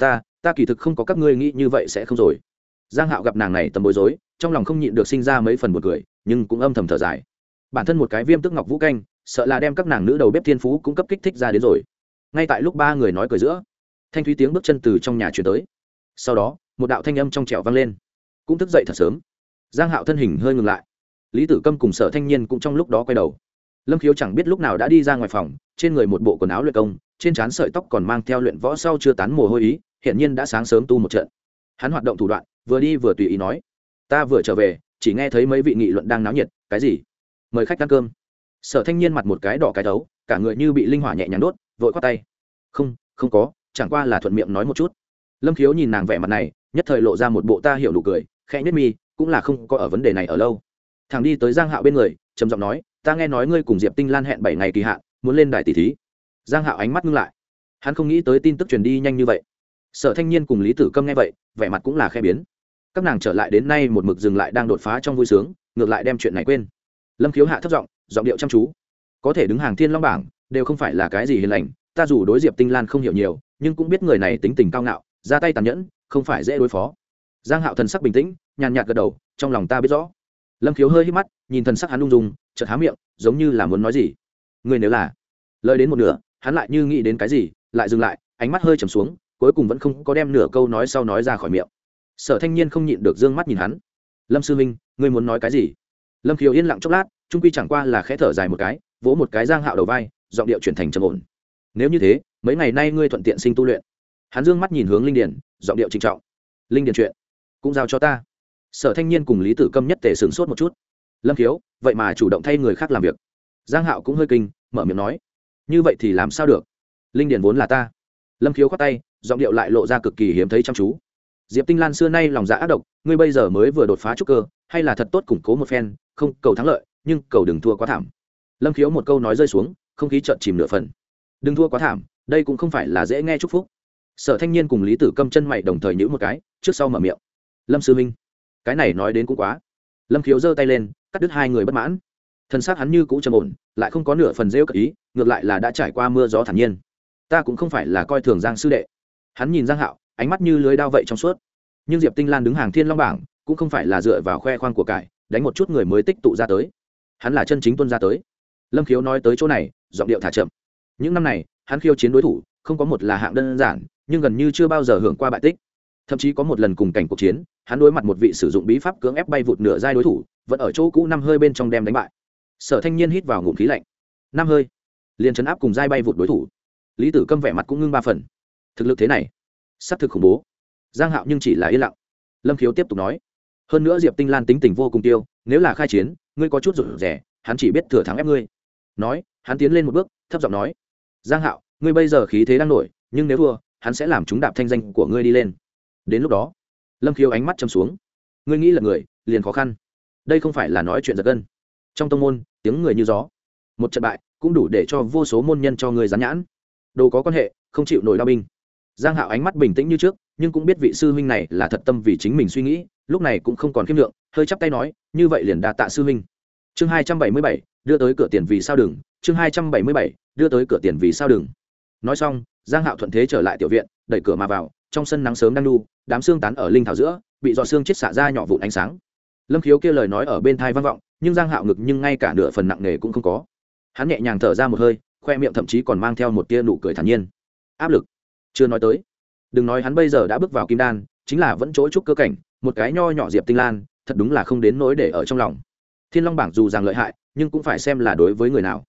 Ta kỳ thực không có các ngươi nghĩ như vậy sẽ không rồi. Giang Hạo gặp nàng này tầm bối rối, trong lòng không nhịn được sinh ra mấy phần buồn cười, nhưng cũng âm thầm thở dài. Bản thân một cái Viêm Tức Ngọc Vũ canh, sợ là đem các nàng nữ đầu bếp thiên phú cũng cấp kích thích ra đến rồi. Ngay tại lúc ba người nói cười giữa, thanh thúy tiếng bước chân từ trong nhà truyền tới. Sau đó, một đạo thanh âm trong trẻo vang lên. Cũng thức dậy thật sớm. Giang Hạo thân hình hơi ngừng lại. Lý Tử Câm cùng Sở Thanh Nhiên cũng trong lúc đó quay đầu. Lâm Khiếu chẳng biết lúc nào đã đi ra ngoài phòng, trên người một bộ quần áo luyện công, trên trán sợi tóc còn mang theo luyện võ sau chưa tán mồ hôi ý, hiện nhiên đã sáng sớm tu một trận. Hắn hoạt động thủ đoạn, vừa đi vừa tùy ý nói: ta vừa trở về, chỉ nghe thấy mấy vị nghị luận đang náo nhiệt, cái gì? Mời khách ăn cơm. Sở Thanh Nhiên mặt một cái đỏ cái thấu, cả người như bị linh hỏa nhẹ nhàng đốt, vội quát tay: không có, chẳng qua là thuận miệng nói một chút. Lâm Khiếu nhìn nàng vẻ mặt này, nhất thời lộ ra một bộ ta hiểu nụ cười, khẽ nhếch mi, cũng là không có ở vấn đề này ở lâu. Thằng đi tới Giang Hạo bên người, trầm giọng nói: ta nghe nói ngươi cùng Diệp Tinh Lan hẹn 7 ngày kỳ hạn, muốn lên đài tỷ thí. Giang Hạo ánh mắt ngưng lại, hắn không nghĩ tới tin tức truyền đi nhanh như vậy. Sở Thanh Nhiên cùng Lý Tử Câm nghe vậy, vẻ mặt cũng là khẽ biến. Các nàng trở lại đến nay một mực dừng lại đang đột phá trong vui sướng, ngược lại đem chuyện này quên. Lâm Khiếu hạ thấp giọng, giọng điệu chăm chú: có thể đứng hàng Thiên Long bảng, đều không phải là cái gì hiền lành, ta dù đối Diệp Tinh Lan không hiểu nhiều, nhưng cũng biết người này tính tình cao ngạo, ra tay tàn nhẫn, không phải dễ đối phó. Giang Hạo thần sắc bình tĩnh, nhàn nhạt gật đầu, trong lòng ta biết rõ. Lâm Khiếu hơi hít mắt, nhìn thần sắc hắn ung dung, chợt há miệng, giống như là muốn nói gì. Người nếu là, lời đến một nửa, hắn lại như nghĩ đến cái gì, lại dừng lại, ánh mắt hơi trầm xuống, cuối cùng vẫn không có đem nửa câu nói sau nói ra khỏi miệng. Sở Thanh Nhiên không nhịn được dương mắt nhìn hắn. Lâm sư minh, ngươi muốn nói cái gì? Lâm Khiếu yên lặng chốc lát, trung quy chẳng qua là khẽ thở dài một cái, vỗ một cái Giang Hạo đầu vai, giọng điệu chuyển thành trầm ổn. Nếu như thế, mấy ngày nay ngươi thuận tiện sinh tu luyện. Hắn dương mắt nhìn hướng Linh Điền, giọng điệu trịnh trọng. Linh Điền chuyện, cũng giao cho ta. Sở Thanh Nhiên cùng Lý Tử Câm nhất tề sửng sốt một chút. Lâm Khiếu, vậy mà chủ động thay người khác làm việc. Giang Hạo cũng hơi kinh, mở miệng nói: như vậy thì làm sao được? Linh Điền vốn là ta. Lâm Khiếu khoát tay, giọng điệu lại lộ ra cực kỳ hiếm thấy chăm chú. Diệp Tinh Lan xưa nay lòng dạ ác độc, ngươi bây giờ mới vừa đột phá trúc cơ, hay là thật tốt củng cố một phen, không cầu thắng lợi, nhưng cầu đừng thua quá thảm. Lâm Khiếu một câu nói rơi xuống, không khí chợt chìm nửa phần. Đừng thua quá thảm, đây cũng không phải là dễ nghe chúc phúc. Sở Thanh Nhiên cùng Lý Tử Câm chân mày đồng thời nhíu một cái, trước sau mở miệng. Lâm sư minh, cái này nói đến cũng quá. Lâm Khiếu giơ tay lên, cắt đứt hai người bất mãn. Thân xác hắn như cũ trầm ổn, lại không có nửa phần rêu cợt ý, ngược lại là đã trải qua mưa gió thản nhiên. Ta cũng không phải là coi thường Giang sư đệ. Hắn nhìn Giang Hạo, ánh mắt như lưới đao vậy trong suốt. Nhưng Diệp Tinh Lan đứng hàng Thiên Long bảng, cũng không phải là dựa vào khoe khoang của cải, đánh một chút người mới tích tụ ra tới. Hắn là chân chính tuân ra tới. Lâm Khiếu nói tới chỗ này, giọng điệu thả chậm. Những năm này, hắn khiêu chiến đối thủ, không có một là hạng đơn giản, nhưng gần như chưa bao giờ hưởng qua bại tích. Thậm chí có một lần cùng cảnh cuộc chiến, hắn đối mặt một vị sử dụng bí pháp cưỡng ép bay vụt nửa giai đối thủ, vẫn ở chỗ cũ năm hơi bên trong đem đánh bại. Sở Thanh Nhiên hít vào ngụm khí lạnh. Năm hơi, liền chấn áp cùng giai bay vụt đối thủ. Lý Tử Câm vẻ mặt cũng ngưng ba phần. Thực lực thế này, sắp thực khủng bố. Giang Hạo nhưng chỉ là yên lặng. Lâm Khiếu tiếp tục nói: hơn nữa Diệp Tinh Lan tính tình vô cùng tiêu, nếu là khai chiến, ngươi có chút rụt rè, hắn chỉ biết thừa thắng ép ngươi. Nói, hắn tiến lên một bước, thấp giọng nói: Giang Hạo, ngươi bây giờ khí thế đang nổi, nhưng nếu thua, hắn sẽ làm chúng đạp thanh danh của ngươi đi lên. Đến lúc đó, Lâm Khiếu ánh mắt trầm xuống. Ngươi nghĩ là người, liền khó khăn. Đây không phải là nói chuyện giật gân. Trong tông môn, tiếng người như gió. Một trận bại, cũng đủ để cho vô số môn nhân cho ngươi gián nhãn. Đồ có quan hệ, không chịu nổi đao binh. Giang Hạo ánh mắt bình tĩnh như trước, nhưng cũng biết vị sư huynh này là thật tâm vì chính mình suy nghĩ, lúc này cũng không còn khiêm lượng, hơi chắp tay nói: như vậy liền đa tạ sư huynh. Chương 277, đưa tới cửa tiền vì sao đừng. Chương 277, đưa tới cửa tiền vì sao đừng. Nói xong, Giang Hạo thuận thế trở lại tiểu viện, đẩy cửa mà vào, trong sân nắng sớm đang đu, đám sương tán ở linh thảo giữa, bị giọt sương chết xạ ra nhỏ vụn ánh sáng. Lâm Khiếu kia lời nói ở bên tai vang vọng, nhưng Giang Hạo ngực nhưng ngay cả nửa phần nặng nề cũng không có. Hắn nhẹ nhàng thở ra một hơi, khoe miệng thậm chí còn mang theo một tia nụ cười thản nhiên. Áp lực chưa nói tới, đừng nói hắn bây giờ đã bước vào kim đan, chính là vẫn chỗ trúc cơ cảnh, một cái nho nhỏ Diệp Tinh Lan, thật đúng là không đến nỗi để ở trong lòng. Thiên Long bảng dù rằng lợi hại, nhưng cũng phải xem là đối với người nào.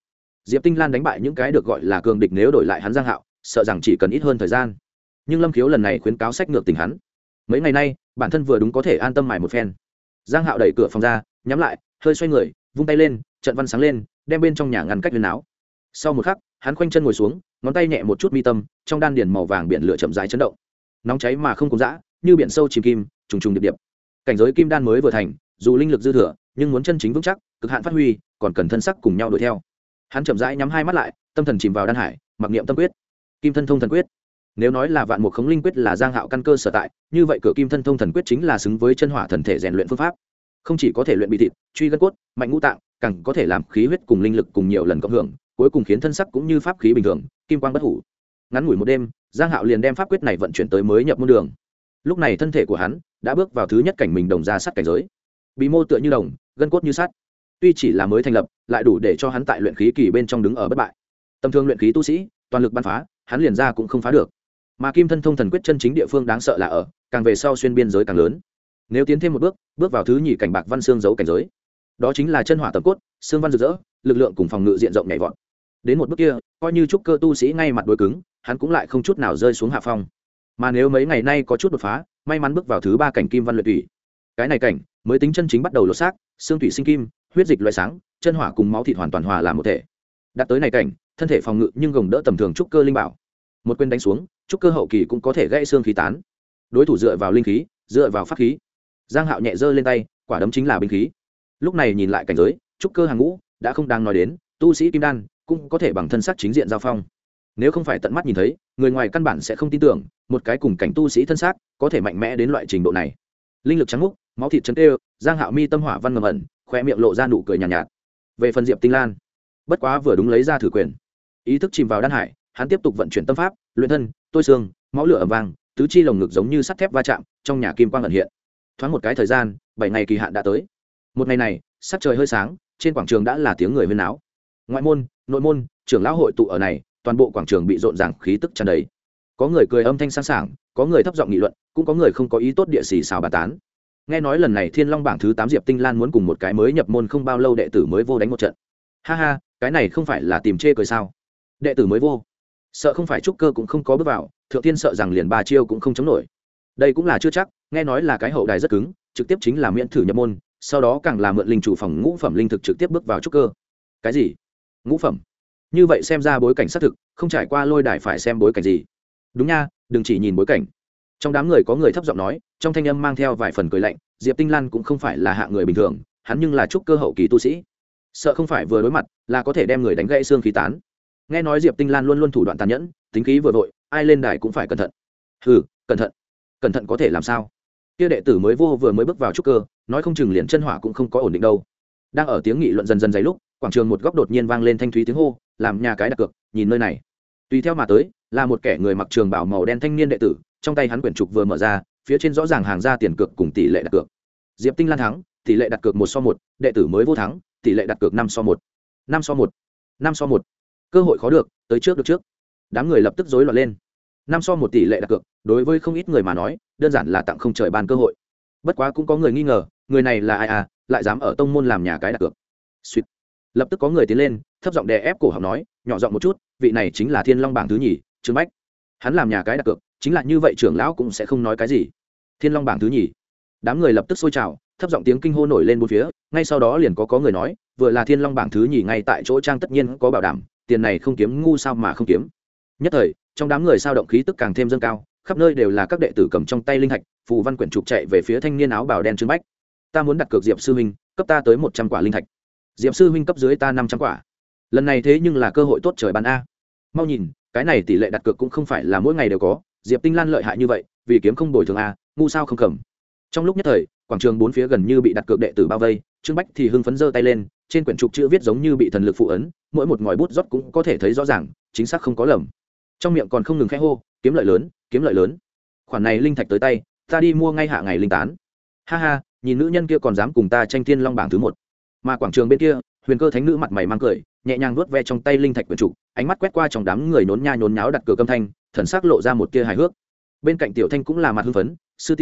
Diệp Tinh Lan đánh bại những cái được gọi là cường địch, nếu đổi lại hắn Giang Hạo sợ rằng chỉ cần ít hơn thời gian. Nhưng Lâm Khiếu lần này khuyến cáo sách ngược tình hắn, mấy ngày nay bản thân vừa đúng có thể an tâm mài một phen. Giang Hạo đẩy cửa phòng ra, nhắm lại, hơi xoay người, vung tay lên, trận văn sáng lên, đem bên trong nhà ngăn cách huyền áo. Sau một khắc, hắn khoanh chân ngồi xuống, ngón tay nhẹ một chút mi tâm, trong đan điền màu vàng biển lửa chậm rãi chấn động, nóng cháy mà không cùng dã, như biển sâu chìm kim, trùng trùng điệp điệp. Cảnh giới kim đan mới vừa thành, dù linh lực dư thừa, nhưng muốn chân chính vững chắc, cực hạn phát huy, còn cần thân sắc cùng nhau đuổi theo. Hắn chậm rãi nhắm hai mắt lại, tâm thần chìm vào đan hải, mặc niệm tâm quyết, kim thân thông thần quyết. Nếu nói là vạn mục khống linh quyết là Giang Hạo căn cơ sở tại, như vậy cửa kim thân thông thần quyết chính là xứng với chân hỏa thần thể rèn luyện phương pháp. Không chỉ có thể luyện bị thịt, truy gân cốt, mạnh ngũ tạng, càng có thể làm khí huyết cùng linh lực cùng nhiều lần cộng hưởng, cuối cùng khiến thân sắc cũng như pháp khí bình thường, kim quang bất hủ. Ngắn ngủi một đêm, Giang Hạo liền đem pháp quyết này vận chuyển tới mới nhập môn đường. Lúc này thân thể của hắn đã bước vào thứ nhất cảnh mình đồng ra sắt cảnh giới. Bí mô tựa như đồng, gân cốt như sắt. Tuy chỉ là mới thành lập, lại đủ để cho hắn tại luyện khí kỳ bên trong đứng ở bất bại. Tầm thường luyện khí tu sĩ, toàn lực bắn phá, hắn liền ra cũng không phá được. Mà kim thân thông thần quyết chân chính địa phương đáng sợ là ở, càng về sau xuyên biên giới càng lớn. Nếu tiến thêm một bước, bước vào thứ nhì cảnh bạc văn xương dấu cảnh giới, đó chính là chân hỏa tầm cốt, xương văn rực rỡ, lực lượng cùng phòng ngự diện rộng nhảy vọt. Đến một bước kia, coi như trúc cơ tu sĩ ngay mặt đối cứng, hắn cũng lại không chút nào rơi xuống hạ phong. Mà nếu mấy ngày nay có chút đột phá, may mắn bước vào thứ ba cảnh kim văn luyện thủy, cái này cảnh mới tính chân chính bắt đầu lột xác, xương thủy sinh kim, huyết dịch loại sáng, chân hỏa cùng máu thịt hoàn toàn hòa làm một thể. Đạt tới này cảnh, thân thể phòng ngự nhưng gồng đỡ tầm thường trúc cơ linh bảo. Một quyền đánh xuống, trúc cơ hậu kỳ cũng có thể gãy xương khí tán. Đối thủ dựa vào linh khí, dựa vào pháp khí. Giang Hạo nhẹ giơ lên tay, quả đấm chính là binh khí. Lúc này nhìn lại cảnh giới, trúc cơ hàng ngũ đã không đang nói đến, tu sĩ kim đan cũng có thể bằng thân sắc chính diện giao phong. Nếu không phải tận mắt nhìn thấy, người ngoài căn bản sẽ không tin tưởng một cái cùng cảnh tu sĩ thân xác có thể mạnh mẽ đến loại trình độ này. Linh lực trắng múc, máu thịt chấn tê, Giang Hạo mi tâm hỏa văn ngầm ẩn, khoe miệng lộ ra nụ cười nhàn nhạt. Về phần Diệp Tinh Lan, bất quá vừa đúng lấy ra thử quyền, ý thức chìm vào đan hải, hắn tiếp tục vận chuyển tâm pháp, luyện thân, tôi xương, máu lửa ầm vang, tứ chi lồng ngực giống như sắt thép va chạm, trong nhà kim quang ẩn hiện. Thoáng một cái thời gian, 7 ngày kỳ hạn đã tới. Một ngày này, sắc trời hơi sáng, trên quảng trường đã là tiếng người huyên náo. Ngoại môn, nội môn, trưởng lão hội tụ ở này, toàn bộ quảng trường bị rộn ràng khí tức tràn đầy. Có người cười âm thanh sang sảng, có người thấp giọng nghị luận, cũng có người không có ý tốt địa xì xào bàn tán. Nghe nói lần này Thiên Long bảng thứ 8 Diệp Tinh Lan muốn cùng một cái mới nhập môn không bao lâu đệ tử mới vô đánh một trận. Ha ha, cái này không phải là tìm chê cười sao? Đệ tử mới vô, sợ không phải trúc cơ cũng không có bước vào, thượng tiên sợ rằng liền 3 chiêu cũng không chống nổi. Đây cũng là chưa chắc, nghe nói là cái hậu đài rất cứng, trực tiếp chính là miễn thử nhập môn, sau đó càng là mượn linh chủ phòng ngũ phẩm linh thực trực tiếp bước vào trúc cơ. Cái gì? Ngũ phẩm? Như vậy xem ra bối cảnh xác thực, không trải qua lôi đài phải xem bối cảnh gì. Đúng nha, đừng chỉ nhìn bối cảnh. Trong đám người có người thấp giọng nói, trong thanh âm mang theo vài phần cười lạnh, Diệp Tinh Lan cũng không phải là hạng người bình thường, hắn nhưng là trúc cơ hậu kỳ tu sĩ, sợ không phải vừa đối mặt là có thể đem người đánh gãy xương khí tán. Nghe nói Diệp Tinh Lan luôn luôn thủ đoạn tàn nhẫn, tính khí vừa vội, ai lên đài cũng phải cẩn thận. Hừ, cẩn thận. Cẩn thận có thể làm sao? Kia đệ tử mới vô vừa mới bước vào trúc cơ, nói không chừng liền chân hỏa cũng không có ổn định đâu. Đang ở tiếng nghị luận dần dần dày lúc, quảng trường một góc đột nhiên vang lên thanh thúy tiếng hô, làm nhà cái đặt cược, nhìn nơi này. Tùy theo mà tới, là một kẻ người mặc trường bào màu đen thanh niên đệ tử, trong tay hắn quyển trục vừa mở ra, phía trên rõ ràng hàng ra tiền cược cùng tỷ lệ đặt cược. Diệp Tinh Lan thắng, tỷ lệ đặt cược 1/1, đệ tử mới vô thắng, tỷ lệ đặt cược 5/1. 5/1. 5/1. Cơ hội khó được, tới trước được trước. Đám người lập tức rối loạn lên. 5/1 tỷ lệ đặt cược, đối với không ít người mà nói, đơn giản là tặng không trời ban cơ hội. Bất quá cũng có người nghi ngờ, người này là ai à, lại dám ở tông môn làm nhà cái đặt cược. Suýt. Lập tức có người tiến lên, thấp giọng đè ép cổ họng nói, nhỏ giọng một chút, vị này chính là Thiên Long bảng thứ nhì, Trương Bách. Hắn làm nhà cái đặt cược, chính là như vậy, trưởng lão cũng sẽ không nói cái gì. Thiên Long bảng thứ nhì. Đám người lập tức sôi trào, thấp giọng tiếng kinh hô nổi lên bốn phía, ngay sau đó liền có người nói, vừa là Thiên Long bảng thứ nhì ngay tại chỗ trang tất nhiên có bảo đảm, tiền này không kiếm ngu sao mà không kiếm. Nhất thời, trong đám người sao động khí tức càng thêm dâng cao, khắp nơi đều là các đệ tử cầm trong tay linh thạch, phù văn quyển trục chạy về phía thanh niên áo bào đen Trương Bách. Ta muốn đặt cược Diệp sư huynh, cấp ta tới 100 quả linh thạch. Diệp sư huynh cấp dưới ta 500 quả. Lần này thế nhưng là cơ hội tốt trời ban a. Mau nhìn, cái này tỷ lệ đặt cược cũng không phải là mỗi ngày đều có, Diệp Tinh Lan lợi hại như vậy, vì kiếm không bồi thường a, ngu sao không cầm. Trong lúc nhất thời, quảng trường bốn phía gần như bị đặt cược đệ tử bao vây, Trương Bách thì hưng phấn giơ tay lên, trên quyển trục chữ viết giống như bị thần lực phụ ấn, mỗi một ngòi bút rót cũng có thể thấy rõ ràng, chính xác không có lầm. Trong miệng còn không ngừng khẽ hô, kiếm lợi lớn, kiếm lợi lớn. Khoản này linh thạch tới tay, ta đi mua ngay hạ ngày linh tán. Ha ha, nhìn nữ nhân kia còn dám cùng ta tranh Thiên Long bảng thứ 1. Mà quảng trường bên kia, Huyền Cơ thánh nữ mặt mày mang cười, nhẹ nhàng vuốt ve trong tay linh thạch quyển trục, ánh mắt quét qua trong đám người nhốn nha nhốn nháo đặt cược âm thanh, thần sắc lộ ra một tia hài hước. Bên cạnh Tiểu Thanh cũng là mặt hưng phấn,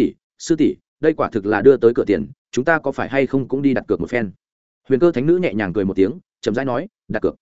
sư tỷ, đây quả thực là đưa tới cửa tiền, chúng ta có phải hay không cũng đi đặt cược một phen. Huyền Cơ thánh nữ nhẹ nhàng cười một tiếng, chậm rãi nói, đặt cược.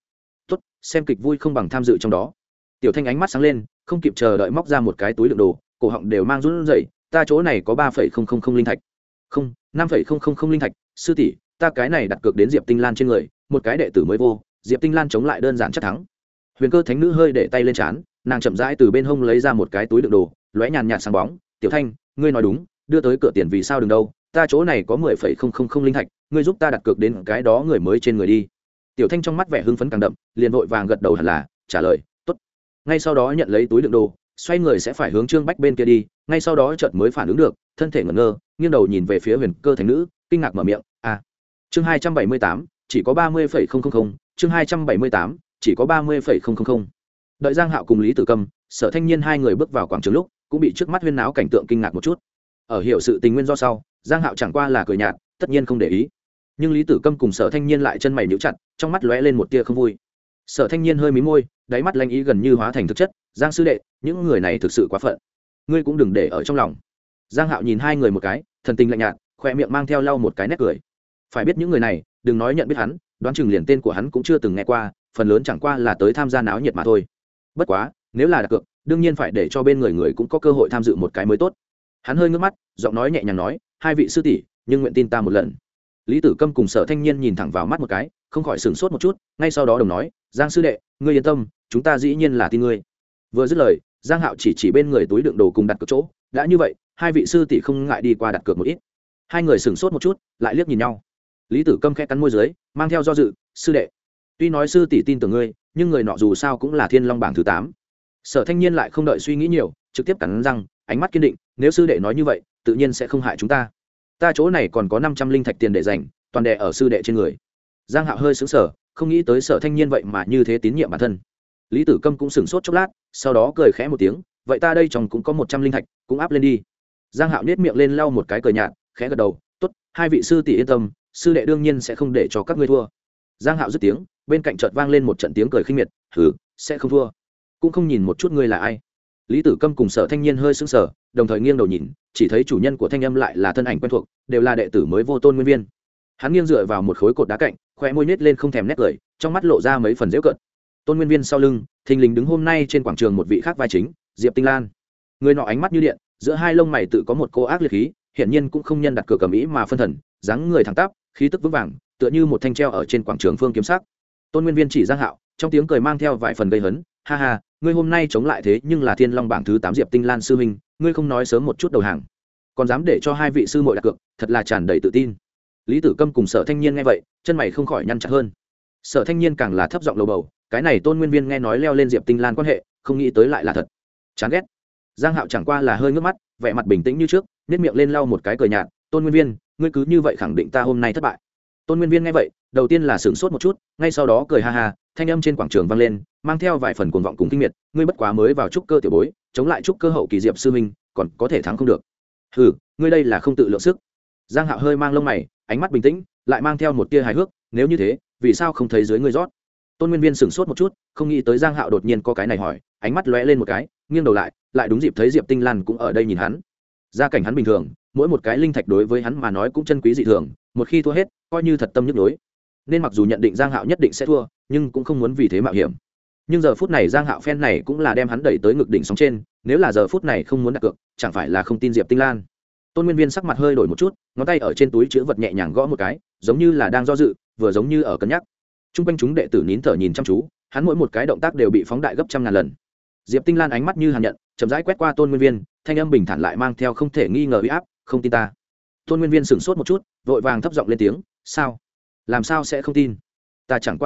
tốt, xem kịch vui không bằng tham dự trong đó. Tiểu Thanh ánh mắt sáng lên, không kịp chờ đợi móc ra một cái túi đựng đồ, cổ họng đều mang run rẩy. Ta chỗ này có 3,000 linh thạch, không, 5,000 linh thạch. Sư tỷ, ta cái này đặt cược đến Diệp Tinh Lan trên người, một cái đệ tử mới vô, Diệp Tinh Lan chống lại đơn giản chắc thắng. Huyền Cơ thánh nữ hơi để tay lên trán, nàng chậm rãi từ bên hông lấy ra một cái túi đựng đồ, lóe nhàn nhạt sáng bóng. Tiểu Thanh, ngươi nói đúng, đưa tới cửa tiền vì sao đừng đâu, ta chỗ này có 10,000 linh thạch, ngươi giúp ta đặt cược đến cái đó người mới trên người đi. Tiểu Thanh trong mắt vẻ hưng phấn càng đậm, liền vội vàng gật đầu hẳn là, trả lời, tốt. Ngay sau đó nhận lấy túi đựng đồ, xoay người sẽ phải hướng Trương Bách bên kia đi, ngay sau đó chợt mới phản ứng được, thân thể ngẩn ngơ, nghiêng đầu nhìn về phía Huyền Cơ thánh nữ, kinh ngạc mở miệng, "À, chương 278, chỉ có 30,000, chương 278, chỉ có 30,000." Đợi Giang Hạo cùng Lý Tử Câm, Sở Thanh Nhiên hai người bước vào quảng trường lúc, cũng bị trước mắt huyên náo cảnh tượng kinh ngạc một chút. Ở hiểu sự tình nguyên do sau, Giang Hạo chẳng qua là cười nhạt, tất nhiên không để ý. Nhưng Lý Tử Câm cùng Sở Thanh Nhiên lại chân mày nhíu chặt, trong mắt lóe lên một tia không vui. Sở Thanh Nhiên hơi mím môi, đáy mắt lanh ý gần như hóa thành thực chất, "Giang sư đệ, những người này thực sự quá phận, ngươi cũng đừng để ở trong lòng." Giang Hạo nhìn hai người một cái, thần tình lạnh nhạt, khoe miệng mang theo lau một cái nét cười. Phải biết những người này, đừng nói nhận biết hắn, đoán chừng liền tên của hắn cũng chưa từng nghe qua, phần lớn chẳng qua là tới tham gia náo nhiệt mà thôi. Bất quá, nếu là đặt cược, đương nhiên phải để cho bên người cũng có cơ hội tham dự một cái mới tốt. Hắn hơi ngước mắt, giọng nói nhẹ nhàng nói, "Hai vị sư tỷ, nhưng nguyện tin ta một lần." Lý Tử Câm cùng Sở Thanh Nhiên nhìn thẳng vào mắt một cái, không khỏi sửng sốt một chút, ngay sau đó đồng nói, "Giang sư đệ, ngươi yên tâm, chúng ta dĩ nhiên là tin ngươi." Vừa dứt lời, Giang Hạo chỉ bên người túi đựng đồ cùng đặt cược chỗ, "Đã như vậy, hai vị sư tỷ không ngại đi qua đặt cược một ít." Hai người sửng sốt một chút, lại liếc nhìn nhau. Lý Tử Câm khẽ cắn môi dưới, mang theo do dự, "Sư đệ, tuy nói sư tỷ tin tưởng ngươi, nhưng người nọ dù sao cũng là Thiên Long bảng thứ 8." Sở Thanh Nhiên lại không đợi suy nghĩ nhiều, trực tiếp cắn răng, ánh mắt kiên định, "Nếu sư đệ nói như vậy, tự nhiên sẽ không hại chúng ta. Ta chỗ này còn có 500 linh thạch tiền để dành, toàn đè ở sư đệ trên người." Giang Hạo hơi sững sờ, không nghĩ tới Sở Thanh Nhiên vậy mà như thế tín nhiệm bản thân. Lý Tử Câm cũng sửng sốt chốc lát, sau đó cười khẽ một tiếng, "Vậy ta đây trong cũng có 100 linh thạch, cũng áp lên đi." Giang Hạo nhếch miệng lên lau một cái cười nhạt, khẽ gật đầu, "Tốt, hai vị sư tỷ yên tâm, sư đệ đương nhiên sẽ không để cho các ngươi thua." Giang Hạo dứt tiếng, bên cạnh chợt vang lên một trận tiếng cười khinh miệt, "Hừ, sẽ không thua, cũng không nhìn một chút ngươi là ai." Lý Tử Câm cùng Sở Thanh Nhiên hơi sững sờ, đồng thời nghiêng đầu nhìn, chỉ thấy chủ nhân của thanh âm lại là thân ảnh quen thuộc, đều là đệ tử mới vô Tôn Nguyên Viên. Hắn nghiêng dựa vào một khối cột đá cạnh, khóe môi nhếch lên không thèm nét cười, trong mắt lộ ra mấy phần giễu cợt. Tôn Nguyên Viên sau lưng, thình lình đứng hôm nay trên quảng trường một vị khác vai chính, Diệp Tinh Lan. Người nọ ánh mắt như điện, giữa hai lông mày tự có một cô ác liệt khí, hiển nhiên cũng không nhân đặt cược cầm ý mà phân thần, dáng người thẳng tắp, khí tức vững vàng, tựa như một thanh treo ở trên quảng trường phương kiếm sắc. Tôn Nguyên Viên chỉ Giang Hạo, trong tiếng cười mang theo vài phần gây hấn, "Ha ha, ngươi hôm nay chống lại thế nhưng là Thiên Long bảng thứ 8 Diệp Tinh Lan sư huynh, ngươi không nói sớm một chút đầu hàng, còn dám để cho hai vị sư muội đặt cược, thật là tràn đầy tự tin." Lý Tử Câm cùng Sở Thanh Nhiên nghe vậy, chân mày không khỏi nhăn chặt hơn. Sở Thanh Nhiên càng là thấp giọng lầu bầu, cái này Tôn Nguyên Viên nghe nói leo lên Diệp Tinh Lan quan hệ, không nghĩ tới lại là thật. Chán ghét. Giang Hạo chẳng qua là hơi ngước mắt, vẻ mặt bình tĩnh như trước, nhếch miệng lên lau một cái cười nhạt, "Tôn Nguyên Viên, ngươi cứ như vậy khẳng định ta hôm nay thất bại." Tôn Nguyên Viên nghe vậy, đầu tiên là sửng sốt một chút, ngay sau đó cười ha ha, thanh âm trên quảng trường vang lên, mang theo vài phần cuồng vọng cùng kinh miệt, "Ngươi bất quá mới vào trúc cơ tiểu bối, chống lại trúc cơ hậu kỳ Diệp sư huynh, còn có thể thắng không được. Hừ, ngươi đây là không tự lượng sức." Giang Hạo hơi mang lông mày, ánh mắt bình tĩnh, lại mang theo một tia hài hước, "Nếu như thế, vì sao không thấy dưới ngươi rót?" Tôn Nguyên Viên sửng sốt một chút, không nghĩ tới Giang Hạo đột nhiên có cái này hỏi, ánh mắt lóe lên một cái, nghiêng đầu lại đúng dịp thấy Diệp Tinh Lan cũng ở đây nhìn hắn. Gia cảnh hắn bình thường, mỗi một cái linh thạch đối với hắn mà nói cũng chân quý dị thường, một khi thua hết, coi như thật tâm nhức nhối. Nên mặc dù nhận định Giang Hạo nhất định sẽ thua, nhưng cũng không muốn vì thế mạo hiểm. Nhưng giờ phút này Giang Hạo phen này cũng là đem hắn đẩy tới ngực đỉnh sóng trên, nếu là giờ phút này không muốn đặt cược, chẳng phải là không tin Diệp Tinh Lan. Tôn Nguyên Viên sắc mặt hơi đổi một chút, ngón tay ở trên túi chứa vật nhẹ nhàng gõ một cái, giống như là đang do dự, vừa giống như ở cân nhắc. Trung quanh chúng đệ tử nín thở nhìn chăm chú, hắn mỗi một cái động tác đều bị phóng đại gấp trăm ngàn lần. Diệp Tinh Lan ánh mắt như hàn nhận, chậm rãi quét qua Tôn Nguyên Viên, thanh âm bình thản lại mang theo không thể nghi ngờ uy áp, "Không tin ta?" Tôn Nguyên Viên sửng sốt một chút, vội vàng thấp giọng lên tiếng, "Sao? Làm sao sẽ không tin? Ta chẳng qua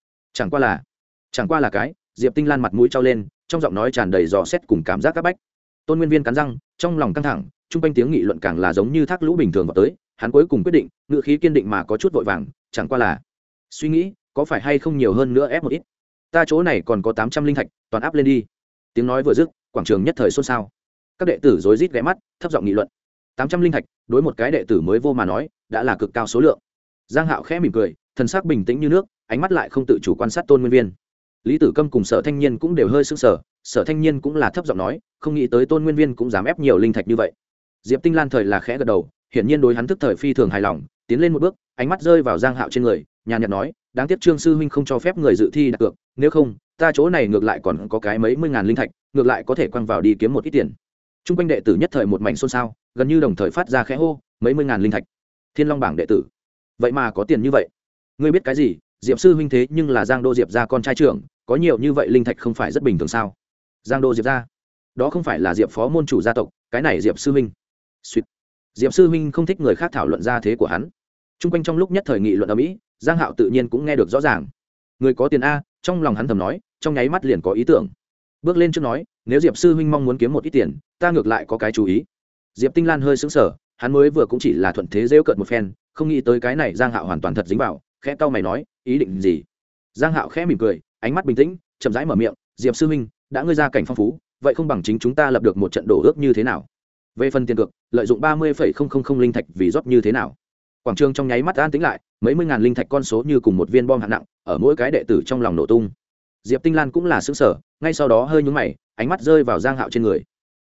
là cái." Diệp Tinh Lan mặt mũi trao lên, trong giọng nói tràn đầy dò xét cùng cảm giác áp bách. Tôn Nguyên Viên cắn răng, trong lòng căng thẳng, trung quanh tiếng nghị luận càng là giống như thác lũ bình thường vào tới, hắn cuối cùng quyết định, ngữ khí kiên định mà có chút vội vàng, "Chẳng qua là suy nghĩ, có phải hay không nhiều hơn nữa ép một ít. Ta chỗ này còn có 800 linh thạch, toàn áp lên đi." Tiếng nói vừa dứt, quảng trường nhất thời xôn xao. Các đệ tử rối rít ghé mắt, thấp giọng nghị luận. 800 linh thạch, đối một cái đệ tử mới vô mà nói, đã là cực cao số lượng. Giang Hạo khẽ mỉm cười, thần sắc bình tĩnh như nước, ánh mắt lại không tự chủ quan sát Tôn Nguyên Viên. Lý Tử Câm cùng Sở Thanh Nhiên cũng đều hơi sững sờ, Sở Thanh Nhiên cũng là thấp giọng nói, không nghĩ tới Tôn Nguyên Viên cũng dám ép nhiều linh thạch như vậy. Diệp Tinh Lan thời là khẽ gật đầu, hiển nhiên đối hắn thức thời phi thường hài lòng, tiến lên một bước, ánh mắt rơi vào Giang Hạo trên người, nhàn nhạt nói, đáng tiếc Trương sư huynh không cho phép người dự thi đặt cược, nếu không ta chỗ này ngược lại còn có cái mấy mươi ngàn linh thạch, ngược lại có thể quăng vào đi kiếm một ít tiền. Trung quanh đệ tử nhất thời một mảnh xôn xao, gần như đồng thời phát ra khẽ hô, mấy mươi ngàn linh thạch. Thiên Long bảng đệ tử, vậy mà có tiền như vậy? Ngươi biết cái gì? Diệp sư huynh thế nhưng là Giang Đô Diệp gia con trai trưởng, có nhiều như vậy linh thạch không phải rất bình thường sao? Giang Đô Diệp gia, đó không phải là Diệp phó môn chủ gia tộc, cái này Diệp sư huynh. Xuyệt. Diệp sư huynh không thích người khác thảo luận ra thế của hắn. Trung quanh trong lúc nhất thời nghị luận ở mỹ, Giang Hạo tự nhiên cũng nghe được rõ ràng. Người có tiền a, trong lòng hắn thầm nói, trong nháy mắt liền có ý tưởng. Bước lên trước nói, nếu Diệp sư huynh mong muốn kiếm một ít tiền, ta ngược lại có cái chú ý. Diệp Tinh Lan hơi sững sờ, hắn mới vừa cũng chỉ là thuận thế giễu cợt một phen, không nghĩ tới cái này Giang Hạo hoàn toàn thật dính vào, khẽ cau mày nói, ý định gì? Giang Hạo khẽ mỉm cười, ánh mắt bình tĩnh, chậm rãi mở miệng, Diệp sư huynh, đã ngươi ra cảnh phong phú, vậy không bằng chính chúng ta lập được một trận đổ ước như thế nào? Về phần tiền cược, lợi dụng 30,000 linh thạch vì rót như thế nào? Quảng trường trong nháy mắt an tĩnh lại, mấy mươi ngàn linh thạch con số như cùng một viên bom hạng nặng, ở mỗi cái đệ tử trong lòng nổ tung. Diệp Tinh Lan cũng là sững sờ, ngay sau đó hơi nhướng mày, ánh mắt rơi vào Giang Hạo trên người.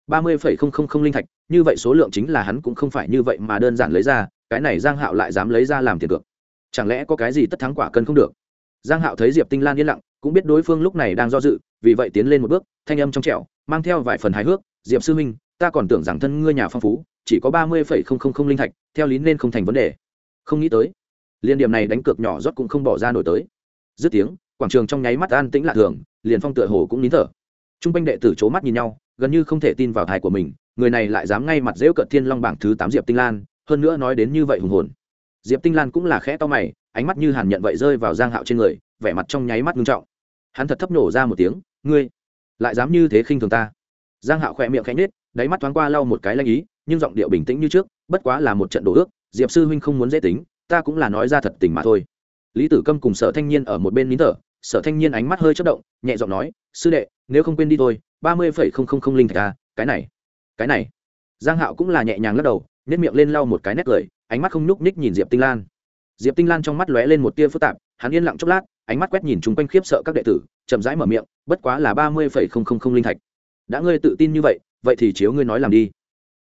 30,000 linh thạch, như vậy số lượng chính là hắn cũng không phải như vậy mà đơn giản lấy ra, cái này Giang Hạo lại dám lấy ra làm tiền cược. Chẳng lẽ có cái gì tất thắng quả cân không được? Giang Hạo thấy Diệp Tinh Lan yên lặng, cũng biết đối phương lúc này đang do dự, vì vậy tiến lên một bước, thanh âm trong trẻo, mang theo vài phần hài hước, "Diệp sư huynh, ta còn tưởng rằng thân ngươi nhà phong phú, chỉ có 30,000 linh thạch, theo lý nên không thành vấn đề. Không nghĩ tới, liên điểm này đánh cược nhỏ rót cũng không bỏ ra nổi tới." Dứt tiếng, quảng trường trong nháy mắt an tĩnh lạ thường, liền phong tựa hồ cũng nín thở. Trung quanh đệ tử c mắt nhìn nhau, gần như không thể tin vào tai của mình, người này lại dám ngay mặt giễu cợt Thiên Long bảng thứ 8 Diệp Tinh Lan, hơn nữa nói đến như vậy hùng hồn. Diệp Tinh Lan cũng là khẽ to mày, ánh mắt như hàn nhận vậy rơi vào Giang Hạo trên người, vẻ mặt trong nháy mắt nghiêm trọng. Hắn thật thấp nổ ra một tiếng, "Ngươi lại dám như thế khinh thường ta?" Giang Hạo khẽ miệng khẽ nhếch, đáy mắt thoáng qua lau một cái lanh ý, nhưng giọng điệu bình tĩnh như trước, "Bất quá là một trận đổ ước, Diệp sư huynh không muốn dễ tính, ta cũng là nói ra thật tình mà thôi." Lý Tử Câm cùng Sở Thanh Nhiên ở một bên nín thở, Sở Thanh Nhiên ánh mắt hơi chớp động, nhẹ giọng nói, "Sư đệ, nếu không quên đi thôi, 30,000 linh thạch a, cái này." Giang Hạo cũng là nhẹ nhàng lắc đầu, nhếch miệng lên lau một cái nét cười, ánh mắt không nhúc nhích nhìn Diệp Tinh Lan. Diệp Tinh Lan trong mắt lóe lên một tia phức tạp, hắn yên lặng chốc lát, ánh mắt quét nhìn chúng quanh khiếp sợ các đệ tử, chậm rãi mở miệng, "Bất quá là 30,000 linh thạch. Đã ngươi tự tin như vậy, vậy thì chiếu ngươi nói làm đi."